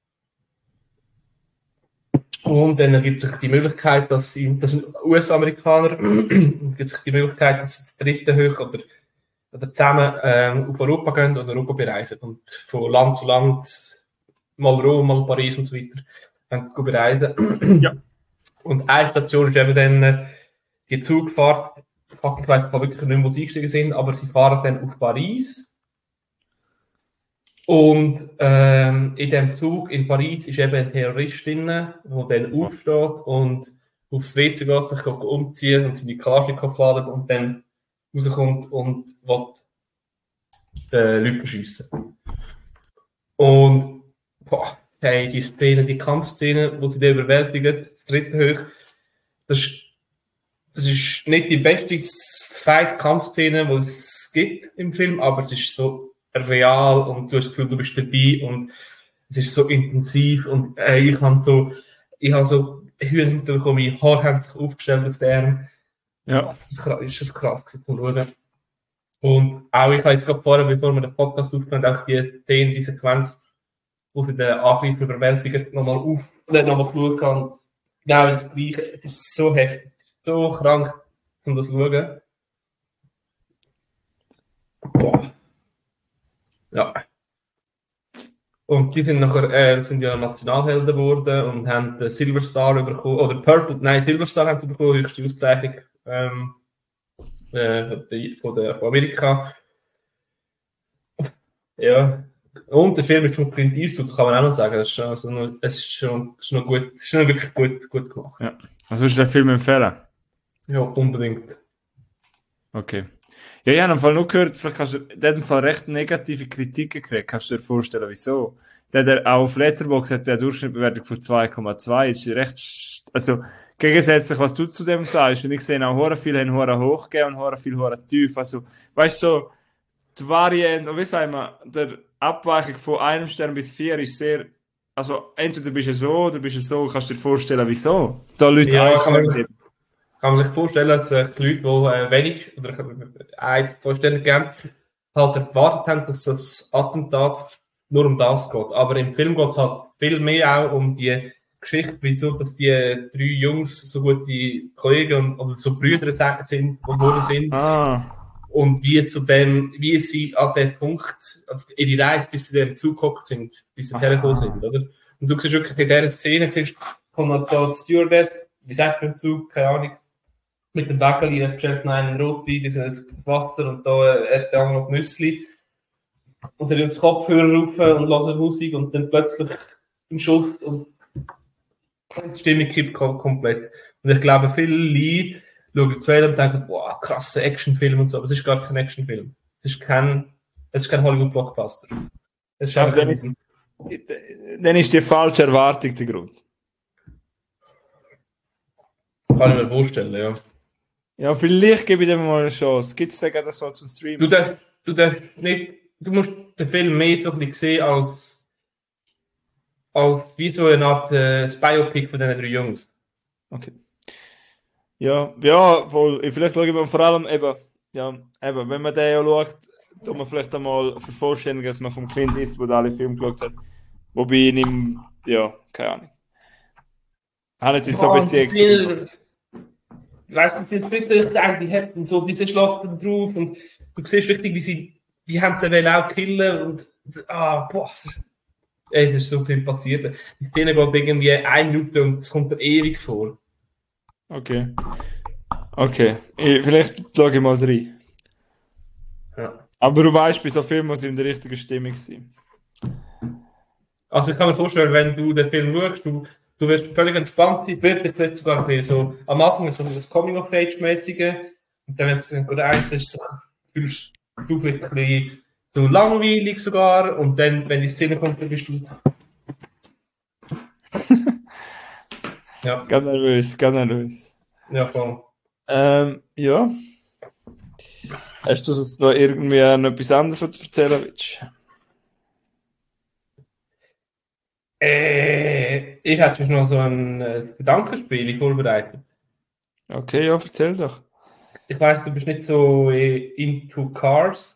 Und dann gibt es die Möglichkeit, das sind US-Amerikaner, gibt es die Möglichkeit, dass sie das dritte hoch oder zusammen auf Europa gehen und Europa bereisen. Und von Land zu Land, mal Rom, mal Paris und so weiter, bereisen. Ja. Und eine Station ist eben dann die Zugfahrt. Ich weiss wirklich nicht, wo sie eingestiegen sind, aber sie fahren dann auf Paris. Und in dem Zug in Paris ist eben ein Terrorist drin, der dann aufsteht und aufs WC geht, sich umziehen und seine Kalaschnikow ladet und dann rauskommt und will Leute schiessen. Und hey, die Szene, die Kampfszene, wo sie den überwältigen, das dritte hoch, das ist nicht die beste Fight-Kampfszene, die es gibt im Film, aber es ist so real und du hast das Gefühl, du bist dabei und es ist so intensiv und ich habe so Hühner bekommen, meine Haare haben sich aufgestellt auf den Arm. Ja. Ist das krass zu schauen. Und auch, ich habe jetzt gerade vorher, bevor wir den Podcast aufnehmen, auch die Szene, die Sequenz, wo sie den Angreifer überwältigt, nochmal geschaut haben. Genau das Gleiche. Es ist so heftig, so krank, um das zu schauen. Boah. Ja. Und die sind nachher, sind ja Nationalhelden geworden und haben den Silver Star bekommen, oder Silver Star haben sie bekommen, höchste Auszeichnung von Amerika. Ja. Und der Film ist von Clint Eastwood, kann man auch noch sagen. Es ist schon gut, es ist schon wirklich gut gemacht. Ja. Was würdest du den Film empfehlen? Ja, unbedingt. Okay. Ja, ich habe im Fall nur gehört, vielleicht hast du in dem Fall recht negative Kritiken gekriegt. Kannst du dir vorstellen, wieso? Der auf Letterboxd hat der Durchschnittsbewertung von 2,2. Ist recht, also, gegensätzlich, was du zu dem sagst. Und ich sehe auch, hure viele haben hure hoch gegeben und hure viel hure tief. Also, weißt du, so, die Variante, wie sagen wir, der Abweichung von 1 Stern bis 4 ist sehr, also, entweder bist du so oder bist du so. Kannst du dir vorstellen, wieso? Da Leute Ja, geben. kann man sich vorstellen, dass die Leute, die wenig oder 1, 2 Sterne geben, halt erwartet haben, dass das Attentat nur um das geht. Aber im Film geht es halt viel mehr auch um die Geschichte, wieso dass die 3 Jungs so gute Kollegen oder so Brüder sind, geworden sind. Und wie sie an dem Punkt, also in die Reise, bis sie dem zugehockt sind, bis sie hergekommen sind, oder? Und du siehst wirklich in dieser Szene, kommt halt da die Stewardess, wie sagt man Zug, keine Ahnung, mit dem Bäckeli, bestellt einen Rotwein, das Wasser und da hat der noch Nüssli. Und er ins Kopfhörer rauf und hört Musik und dann plötzlich im Schuss und die Stimme kippt komplett. Und ich glaube, viele Leute schauen den Trailer und denken, boah, krasser Actionfilm und so, aber es ist gar kein Actionfilm. Es ist kein Hollywood-Blockbuster. Also dann ist die falsche Erwartung der Grund. Kann ich mir vorstellen, ja. Ja, vielleicht gebe ich dem mal eine Chance. Gibt es da das mal zum Streamen? Du musst den Film mehr so ein bisschen sehen als wie so eine Art Biopic von diesen 3 Jungs. Okay. Ja, wohl. Vielleicht schaue ich mir vor allem wenn man den ja schaut, tut man vielleicht einmal vervollständigen, dass man vom Clint Eastwood alle Filme geschaut hat. Wobei ich ihm, keine Ahnung. Hat jetzt nicht so Beziehung. Weißt du, die hätten so diese Schlachten drauf und du siehst richtig, wie die haben den auch killen und es ist so viel passiert. Die Szene geht irgendwie 1 Minute und es kommt dir ewig vor. Okay. Vielleicht schaue ich mal rein. Ja. Aber du weißt, bei so Filmen muss ich in der richtigen Stimmung sein. Also ich kann mir vorstellen, wenn du den Film schaust, du wirst völlig entspannt sein, vielleicht sogar ein so am Anfang so das Coming-of-Age-mäßige und dann, wenn es eins ist, fühlst du vielleicht ein bisschen so langweilig sogar und dann, wenn die Szene kommt, dann bist du ja. Ganz nervös. Ja, voll. Ja. Hast du sonst noch irgendwie noch etwas anderes, was du erzählen willst? Ich hatte noch so ein Gedankenspiel vorbereitet. Okay, ja, erzähl doch. Ich weiss, du bist nicht so into Cars.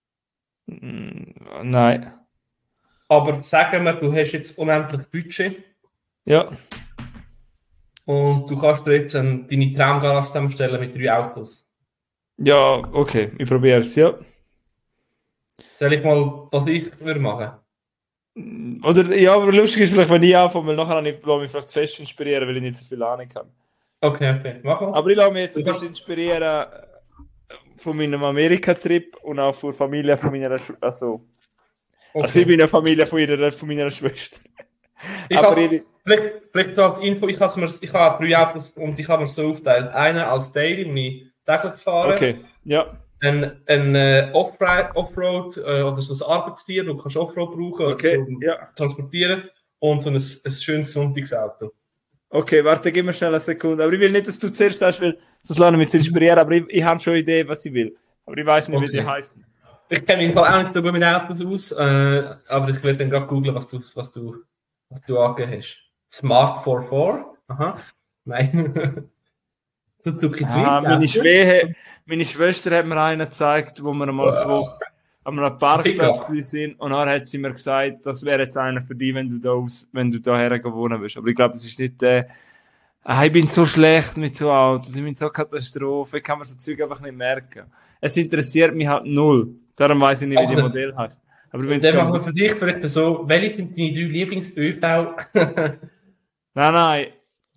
Nein. Aber sagen wir, du hast jetzt unendlich Budget. Ja. Und du kannst dir jetzt deine Traumgarage zusammenstellen mit 3 Autos. Ja, okay, ich probiere es, ja. Soll ich mal, was ich würde machen? Oder, ja, aber lustig ist vielleicht, wenn ich anfange, weil nachher lasse ich mich vielleicht zu fest inspirieren, weil ich nicht so viel Ahnung habe. Okay, mach mal. Aber ich lasse mich jetzt ein bisschen inspirieren von meinem Amerika-Trip und auch von der Familie von meiner Also ich bin eine Familie von meiner Schwester. Ich vielleicht so als Info, ich habe 3 Autos und ich habe mir so aufgeteilt. Einen als Daily, den ich täglich fahre. Okay, ja. Ein Offroad oder so ein Arbeitstier, du kannst Offroad brauchen oder so transportieren. Und so ein schönes Sonntagsauto. Okay, warte, gib mir schnell eine Sekunde. Aber ich will nicht, dass du zuerst sagst, weil sonst lasse ich mich zu inspirieren. Aber ich habe schon eine Idee, was ich will. Aber ich weiß nicht, wie die heißen. Ich kenne mich auch nicht so gut mit Autos aus, aber ich werde dann gerade googeln, was du angegeben hast. Smart 44? Aha. Nein. Suzuki Meine Schwester hat mir einen gezeigt, wo wir mal so an einem Parkplatz waren. Und dann hat sie mir gesagt, das wäre jetzt einer für dich, wenn du da hergewohnt bist. Aber ich glaube, das ist nicht der. Ich bin so schlecht mit so Autos, ich bin so Katastrophe, ich kann mir so Zeug einfach nicht merken. Es interessiert mich halt null. Darum weiß ich nicht, wie die Modell heißt. Aber dann machen wir für dich vielleicht so, welche sind deine 3 Lieblings-ÖV? Nein.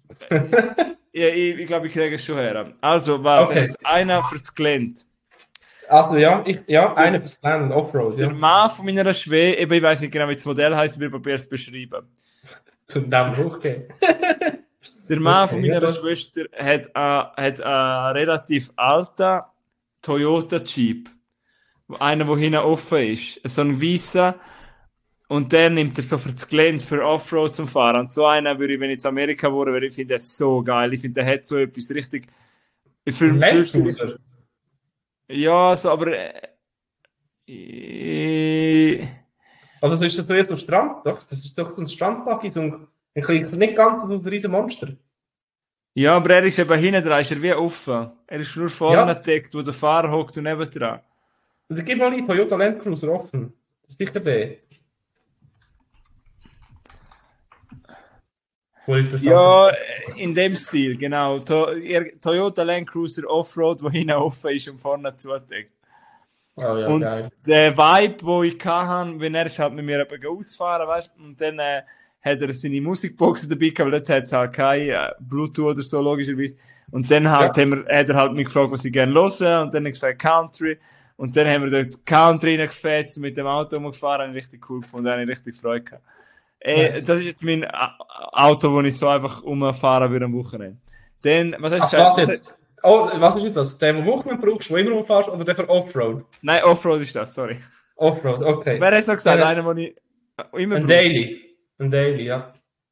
Ich glaube, ich kriege es schon her. Also, was? Okay. Es ist einer fürs Gelände. Also, einer fürs Gelände, Offroad. Der Mann von meiner Schwester, ich weiß nicht genau, wie das Modell heißt, ich probiere es zu beschreiben. Zu dem Bruch gehen. Der Mann von meiner Schwester hat einen relativ alten Toyota Jeep. Einer, der hinten offen ist. So ein weißer. Und der nimmt er so für das Gelände, für Offroad zum Fahren. Und so einen würde ich, wenn ich in Amerika wäre, ich finde das so geil. Ich finde, der hat so etwas richtig. Ja, so, aber. Also ist das so eher so Strand, doch? Das ist doch so ein Strandbuggy, so nicht ganz so ein riesen Monster. Ja, aber er ist eben hinten dran, ist er wie offen. Er ist nur vorne gedeckt, wo der Fahrer hockt und neben dran. Also gib mal die Toyota Land Cruiser offen. Das ist sicher der. Ja, in dem Stil, genau. Toyota Land Cruiser Offroad, wo hinten offen ist und vorne zudeckt. Oh ja, und geil. Der Vibe, den ich hatte, wenn er ist halt mit mir ausfahren, weißt du, und dann hat er seine Musikbox dabei gehabt, weil dort hat es halt kein Bluetooth oder so, logischerweise. Und dann halt hat er halt mich gefragt, was ich gerne höre, und dann habe ich gesagt Country. Und dann haben wir dort Country reingefetzt, mit dem Auto umgefahren, habe ich richtig cool gefunden, habe ich richtig Freude gehabt. Das ist jetzt mein Auto, das ich so einfach umfahren würde am Wochenende. Dann, was hast du gesagt? Jetzt? Oh, was ist jetzt das? Der, den du Wochenende brauchst, wo immer umfährst, oder der für Offroad? Nein, Offroad ist das, sorry. Offroad, okay. Wer hat noch gesagt? Einer, den ich immer brauche? Ein Daily, ja.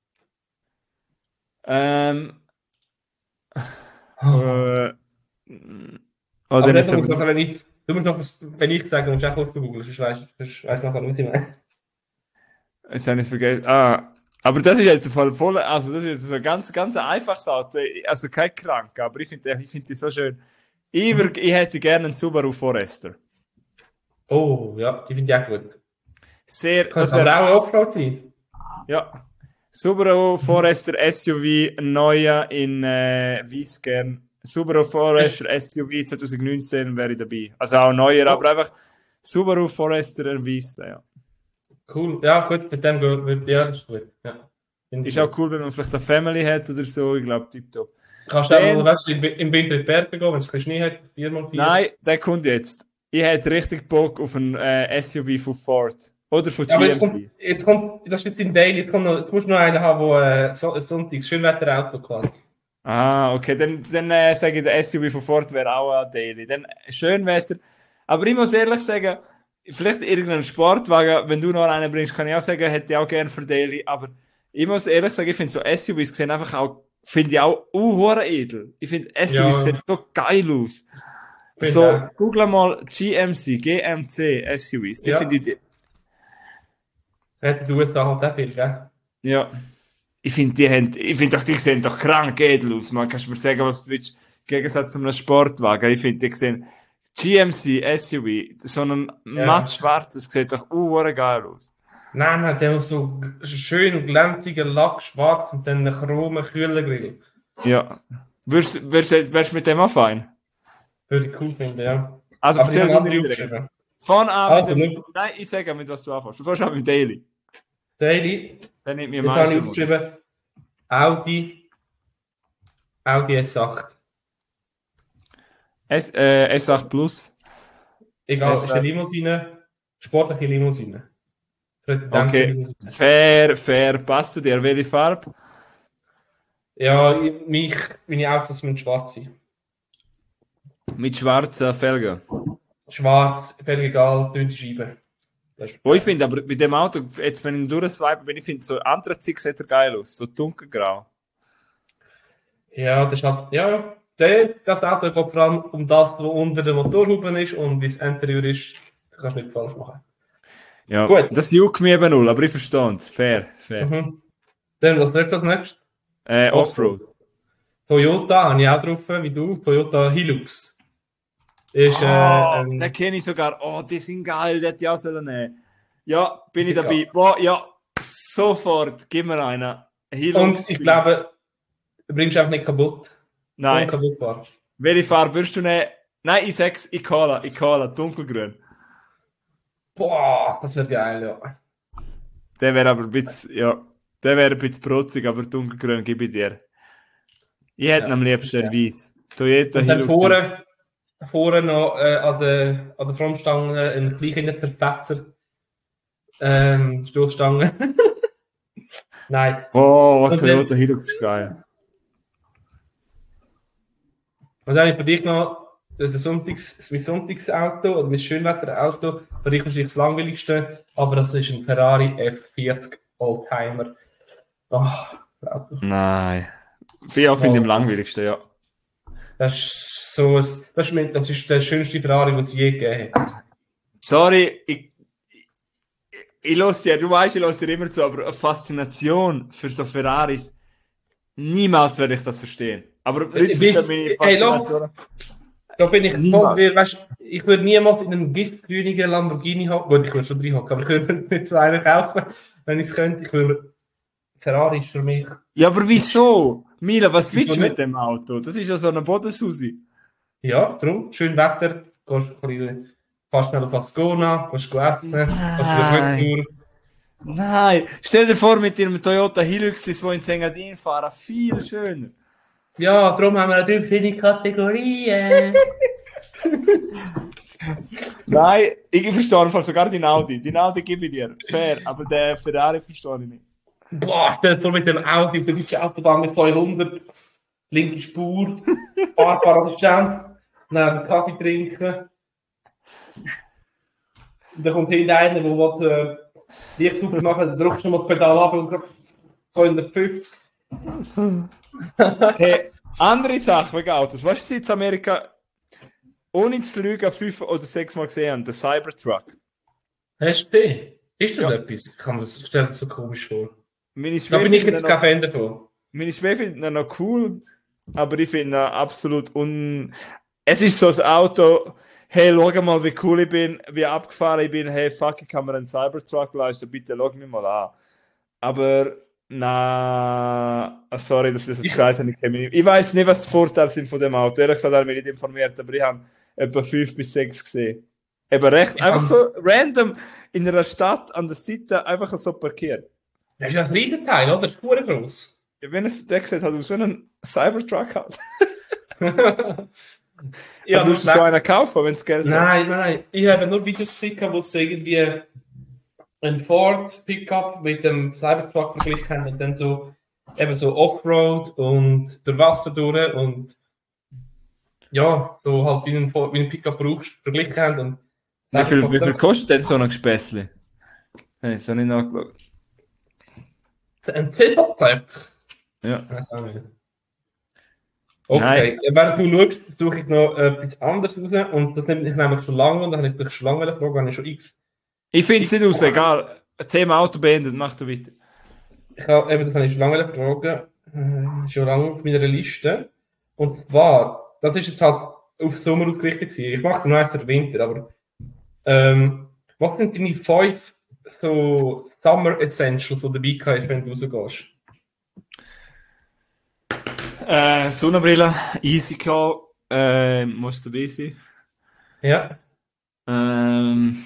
Oder nicht so nachher, wenn ich sage, musst du auch kurz googeln, sonst weißt du nachher nicht, was ich meine. Jetzt habe ich vergessen. Aber das ist jetzt voll, also das ist jetzt so ein ganz einfaches Auto, also kein Krank, aber ich finde die so schön. Ich hätte gerne einen Subaru Forester. Oh, ja, die finde ich auch gut. Das wäre auch Offroad sein. Ja. Subaru Forester SUV, ein neuer in Weiss gern. Subaru Forester SUV 2019 wäre ich dabei. Also auch neuer, aber einfach Subaru Forester in Weiss, ja. Cool, ja gut, mit dem wird das ist gut. Ja. Ist auch cool, wenn man vielleicht eine Family hat oder so, ich glaube, tipptopp. Kannst du auch mal im Winter in die Berge gehen, wenn es ein bisschen Schnee hat, 4x4? Nein, der kommt jetzt. Ich hätte richtig Bock auf ein SUV von Ford oder von GMC. Jetzt kommt, das ist jetzt in Daily, jetzt musst du noch einen haben, der Sonntags Schönwetterauto quasi. Okay, dann sage ich, der SUV von Ford wäre auch ein Daily. Dann Schönwetter. Aber ich muss ehrlich sagen, vielleicht irgendeinen Sportwagen, wenn du noch einen bringst, kann ich auch sagen, hätte ich auch gerne für Daily. Aber ich muss ehrlich sagen, ich finde so SUVs sehen einfach auch, finde ich auch edel. Ich finde SUVs sehen so geil aus. So, google mal GMC SUVs. Die finde ich. Du hast da halt auch viel, gell? Ja. Ich finde doch, die sehen doch krank edel aus. Man kannst mir sagen, was du willst. Im Gegensatz zu einem Sportwagen. Ich finde, die sehen GMC SUV, so ein matt schwarz, das sieht doch geil aus. Nein, der muss so schön glänziger Lack, schwarz und dann einen chromen Kühlergrill. Ja. Wärst du mit dem auch fein? Würde ich cool finden, ja. Also erzähl mir nicht. Von an nein, ich sage mit was du anfängst. Du fährst auch mit Daily. Daily? Dann nimmt mir mal aufgeschrieben. Audi S8. S8 Plus. Egal, ist eine Limousine, sportliche Limousine. Okay, fair. Passt zu dir. Welche Farbe? Ja, meine Autos müssen schwarz sein. Mit schwarzen Felgen. Schwarz, völlig egal, dünne Scheiben. Wo ich finde, aber mit dem Auto, jetzt wenn ich durchswipe bin, ich finde so Anthrazit sieht er geil aus. So dunkelgrau. Ja, das ist halt, ja, das Auto geht vor allem um das, was unter der Motorhaube ist und wie es Interieur ist, das kannst du nicht falsch machen. Ja, Gut. das juckt mich eben null, aber ich verstehe es. Fair. Mhm. Dann, was wird das nächstes? Offroad. Toyota habe ich auch drauf, wie du. Toyota Hilux. Ist, Den kenne ich sogar. Oh, die sind geil, die hätte ich auch sollen nehmen. Ja, bin ich dabei. Boah, ja, sofort. Gib mir einen. Hilux. Und ich glaube, du bringst einfach nicht kaputt. Nein. Kaputt fahren. Welche Farbe würdest du nehmen? Nein, ich sag's, ich cola, dunkelgrün. Boah, das wäre geil, ja. Der wäre aber ein bisschen protzig, aber dunkelgrün gebe ich dir. Ich hätte am liebsten weiß. Toyota und dann Hilux. vorne noch an der Frontstange ein kleiner Zerfetzer. Stoßstange. Nein. Oh, Toyota Hilux ist geil. Und dann habe ich für dich noch mein Sonntagsauto oder mein Schönwetterauto. Für dich wahrscheinlich das langweiligste, aber das ist ein Ferrari F40 Oldtimer. Auto. Nein. Ja, finde ich am langweiligsten, ja. Das ist das ist der schönste Ferrari, den es je gegeben hat. Sorry, ich lasse dir, du weißt, ich lasse dir immer zu, aber eine Faszination für so Ferraris, niemals werde ich das verstehen. Aber Leute verstehen meine Faszination. Da bin ich voll, weißt, ich würde niemals in einen giftgrünigen Lamborghini hocken. Gut, ich würde schon 3 hocken, aber ich würde nicht so einen kaufen, wenn ich es könnte. Ich würde Ferrari ist für mich. Ja, aber wieso? Mila, was willst du mit dem Auto? Das ist ja so eine Bodensusi. Ja, darum, schön Wetter, fast schnell auf Ascona, gehst du essen, Nein. Nein, stell dir vor, mit deinem Toyota Hilux, wo in Engadin fahren, viel schöner. Ja, darum haben wir eine verschiedene Kategorien. Nein, ich verstehe einfach sogar den Audi. Den Audi gebe ich dir. Fair, aber den Ferrari verstehe ich nicht. Boah, stell dir vor, mit dem Audi auf der deutschen Autobahn mit 200, linke Spur, Fahrfahrassistent, dann einen Kaffee trinken. Und dann kommt hinter einer, der Lichthupe machen, dann drückst du mal das Pedal ab und 250. Hey, andere Sache wegen Autos. Weißt du, seit Amerika ohne zu lügen 5 oder 6 Mal gesehen haben, der Cybertruck. Hast du den? Ist das etwas? Ich kann das, stelle das so komisch vor. Da bin ich jetzt kein Fan davon. Meine Schwester findet ihn noch cool, aber ich finde ihn absolut Es ist so ein Auto, hey, schau mal, wie cool ich bin, wie abgefahren ich bin, hey, fuck, ich kann mir einen Cybertruck leisten, bitte schau mich mal an. Aber, sorry, dass ich das jetzt gesagt habe, ich weiß nicht, was die Vorteile sind von dem Auto. Ehrlich gesagt, habe ich mich nicht informiert, aber ich habe etwa 5 bis 6 gesehen. Eben recht, einfach so random in einer Stadt an der Seite einfach so parkiert. Das ist ja ein Riesenteil, oder? Das ist pure groß. Ja, wenn es der gesagt hat, aus so einen Cybertruck hat. Ja, du musst so einen kaufen, wenn es Geld hat. Nein. Ich habe nur Videos gesehen, wo es irgendwie ein Ford Pickup mit dem Cybertruck verglichen haben und dann so eben so Offroad und durch Wasser durch und ja, so halt wie ein Pickup brauchst, verglichen haben. Und wie viel kostet denn so ein Gespässli? Nein, ist nicht nachgeschaut. Ein Zellplatz? Ja. Okay, während du schaust, suche ich noch etwas anderes raus und das nimmt mich nämlich schon lange und dann habe ich dich schon lange gefragt, habe ich schon X. Ich finde es nicht raus, egal. Thema Auto beendet, mach du weiter. Das habe ich schon lange gefragt, schon lange auf meiner Liste. Und zwar, das ist jetzt halt auf Sommer ausgerichtet gewesen. Ich mache noch eins für den Winter, aber was sind deine 5 so Summer Essentials, die dabei hast, wenn du rausgehst? Sonnenbrille, Easy Call, muss dabei sein. Ja. Ein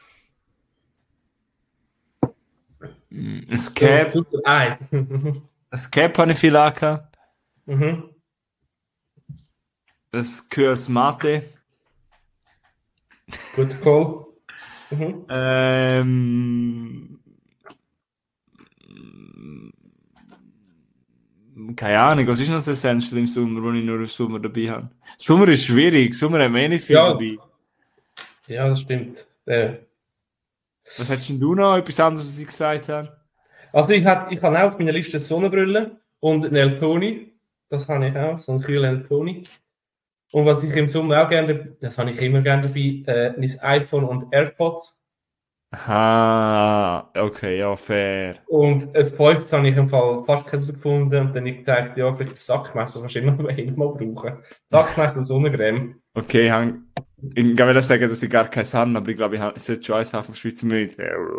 Cap. Ein Cap habe ich viel angehabt. Mhm. Das Kürs Mate. Good call. Keine Ahnung, was ist noch das Essential im Sommer, wo ich nur im Sommer dabei habe? Sommer ist schwierig, Sommer haben wir nicht viel Ja. dabei. Ja, das stimmt. Was hättest denn du noch? Etwas anderes, was ich gesagt habe? Also ich habe auch auf meiner Liste Sonnenbrille und einen Eltoni. Das habe ich auch, so einen kühlen Eltoni. Und was ich im Sommer auch gerne, das habe ich immer gerne dabei, ist iPhone und AirPods. Aha, okay, ja, fair. Und es feucht habe ich im Fall fast keinen gefunden. Und dann habe ich gedacht, ja, vielleicht das Sackmesser kannst du immer mal brauchen. Sackmesser und Sonnencreme. Okay, ich kann mir sagen, dass ich gar keins habe, aber ich glaube, ich sollte schon eins haben vom Schweizer Milch.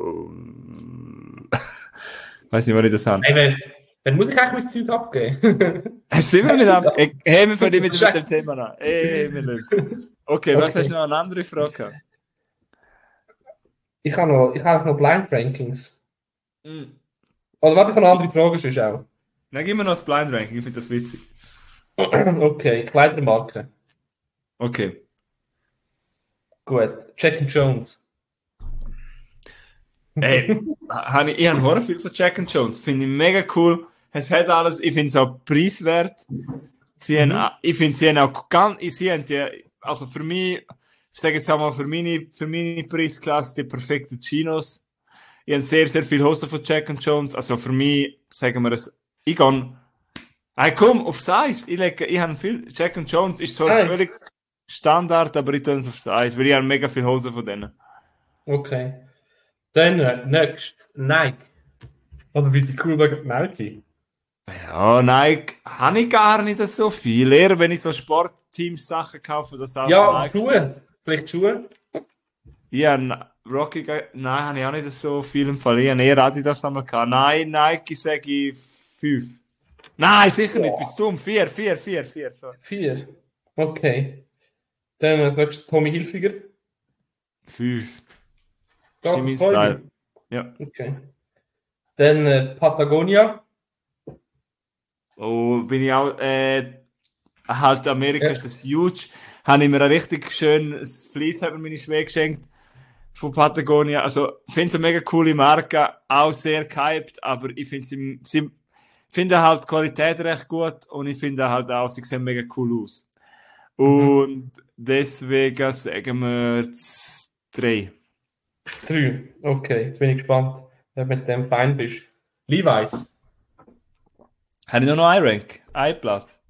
Weiß nicht, wann ich das habe. Hey, wenn muss ich eigentlich mein Zeug abgeben? Sind wir nicht am. Hey, wir fangen mit Check. dem Thema an. Hey, wir lassen. Okay, was hast du noch eine andere Frage? Ich habe noch Blind Rankings. Mm. Oder warte, ich habe eine andere Frage sonst auch. Dann gib mir noch das Blind Ranking, ich finde das witzig. Okay, Kleidermarke. Okay. Gut. Jack and Jones. Ey, ich habe Horror viel von Jack and Jones. Finde ich mega cool. Es hat alles, ich finde es auch preiswert. Ich finde, sie haben auch sie haben die, also für mich, ich sage jetzt einmal, für meine Preisklasse die perfekten Chinos. Ich habe sehr, sehr viele Hosen von Jack and Jones. Also für mich, sagen wir es, ich gehe, hey, komm, aufs Eis. Ich habe viel, Jack and Jones ist zwar völlig Standard, aber ich tue es aufs Eis, weil ich habe mega viele Hosen von denen. Okay. Dann, next, Nike. Oder wie die cool sagen, Nike. Ja, Nike habe ich gar nicht so viel. Eher, wenn ich so Sportteams-Sachen kaufe, das auch Ja, Nike. Schuhe. Vielleicht Schuhe. Ja, Rocky, nein, habe ich auch nicht so viel im Fall. Ich habe eher Adidas einmal gehabt. Nein, Nike sage ich 5. Nein, sicher nicht, bist du dumm. 4. So. 4. Okay. Dann als nächstes Tommy Hilfiger. 5. Das Ist mein ist mein Style. Ja. Okay. Dann Patagonia. Oh, bin ich auch, halt Amerika ist das huge. Habe ich mir ein richtig schönes Fleece, hat mir meine Schwäge geschenkt. Von Patagonia. Also, ich finde es eine mega coole Marke, auch sehr gehypt, aber ich finde halt die Qualität recht gut und ich finde halt auch, sie sehen mega cool aus. Und deswegen sagen wir 3. 3. Okay, jetzt bin ich gespannt, wer mit dem fein bist. Levi's. Habe ich nur noch einen Rank? Einen Platz?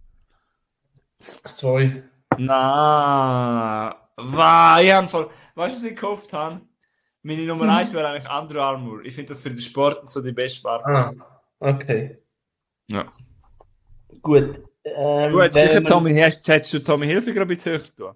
2. Na, ich habe voll. Weißt du, was ich gekauft habe? Meine Nummer 1 wäre eigentlich Under Armour. Ich finde das für den Sport so die beste Marke. Ah, okay. Ja. Gut. Du hättest sicher hättest du Tommy Hilfiger ein bisschen höher tun.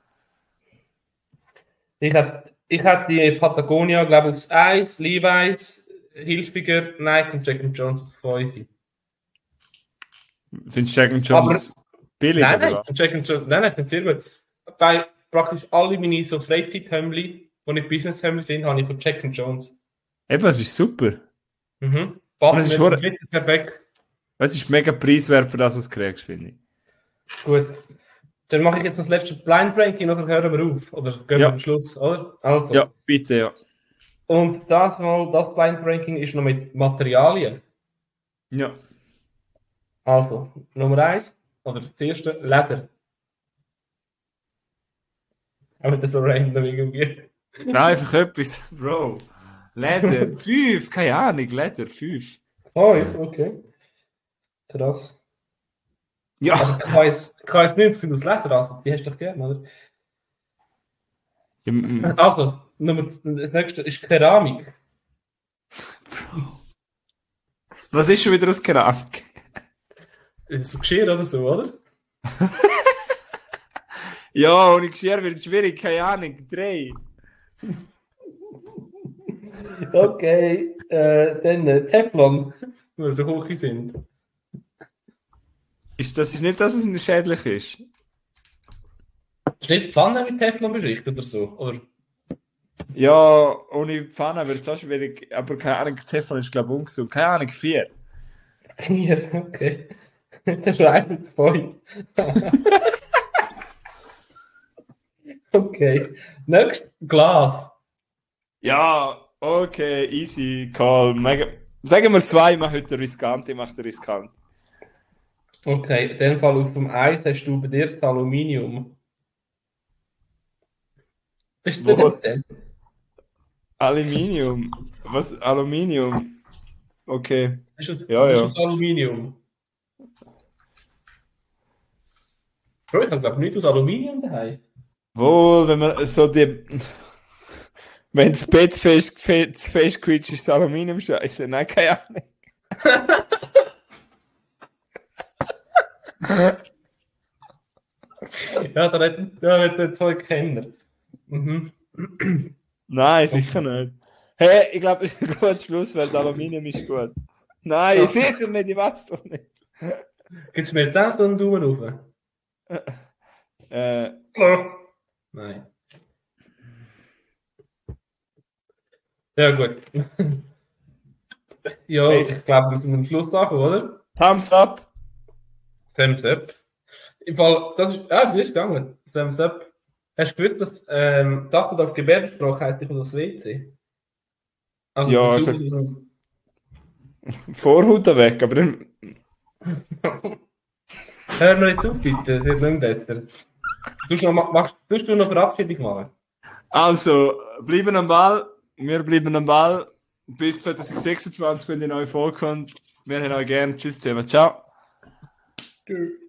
Ich hatte die Patagonia, glaube ich, aufs Eis, Levi's, Hilfiger, Nike und Jack Jones auf 5. Findest du Jack Jones billig Nein, oder nein, was? Jack Jones, nein, ich finde sehr gut. Bei praktisch alle meine so Freizeit-Hemdli, die nicht Business-Hemdli sind, habe ich von Jack Jones. Eben, es ist super. Mhm. Und es ist Passt mir perfekt. Es ist mega preiswert für das, was du kriegst, finde ich. Gut. Dann mache ich jetzt noch das letzte Blind Ranking, nachher hören wir auf. Oder gehen wir am Schluss, oder? Also. Ja, bitte, ja. Und das Blind Ranking ist noch mit Materialien. Ja. Also, Nummer 1, oder das erste, Leder. Auch nicht so random irgendwie. Nein, einfach etwas. Bro. Leder. 5, keine Ahnung, Leder, 5. Oh, okay. Krass. Ja. Also KS90 sind aus Leder, also die hast du doch gerne, oder? Also, das nächste ist Keramik. Was ist schon wieder aus Keramik? Ist so Geschirr oder so, oder? Ja, ohne Geschirr wird es schwierig, keine Ahnung. 3. Okay, dann Teflon, weil wir so hoch sind. Das ist nicht das, was nicht schädlich ist. Ist nicht die Pfanne mit Teflon beschichtet oder so? Oder? Ja, ohne Pfanne wird es auch schwierig. Aber keine Ahnung, Teflon ist, glaube ich, ungesund. Keine Ahnung, 4. 4, okay. Jetzt hast du einfach 2. Okay. Nächstes Glas. Ja, okay, easy, call. Mega. Sagen wir 2, ich mache heute riskant, ich mache riskant. Okay, in dem Fall auf dem Eis hast du bei dir das Aluminium. Bist du Wo? denn? Aluminium. Was? Aluminium. Okay. Das ist Ja, das ist ja. das Aluminium. Bro, ich habe glaube nicht aus Aluminium daheim. Wohl, wenn man so die. Wenn das Bett fest quietscht, ist das Aluminium scheiße. Nein, keine Ahnung. Ja, da hat er zwei Kenner. Mhm. Nein, sicher nicht. Hey, ich glaube, es ist ein guter Schluss, weil das Aluminium ist gut. Nein, Ja. sicher nicht, ich weiß doch nicht. Gibt es mir jetzt auch so einen Daumen rauf? Äh, Nein. Ja, gut. Ja, Hey, ich glaube, wir sind am Schluss angekommen, oder? Thumbs up. Thumbs up. Im Fall, das ist, wie ist es gegangen? Thumbs up. Hast du gewusst, dass das mit auf Gebärdensprache heißt, ich muss aufs WC? Also, Ja, du also musst aus dem... Vorhaut weg, aber dann. Hör mir jetzt auf, bitte, es wird nicht besser. Tust du noch Verabschiedung machen? Also, bleiben am Ball. Wir bleiben am Ball. Bis 2026, wenn die neue Folge kommt. Wir haben euch gern. Tschüss zusammen. Ciao. Tschüss.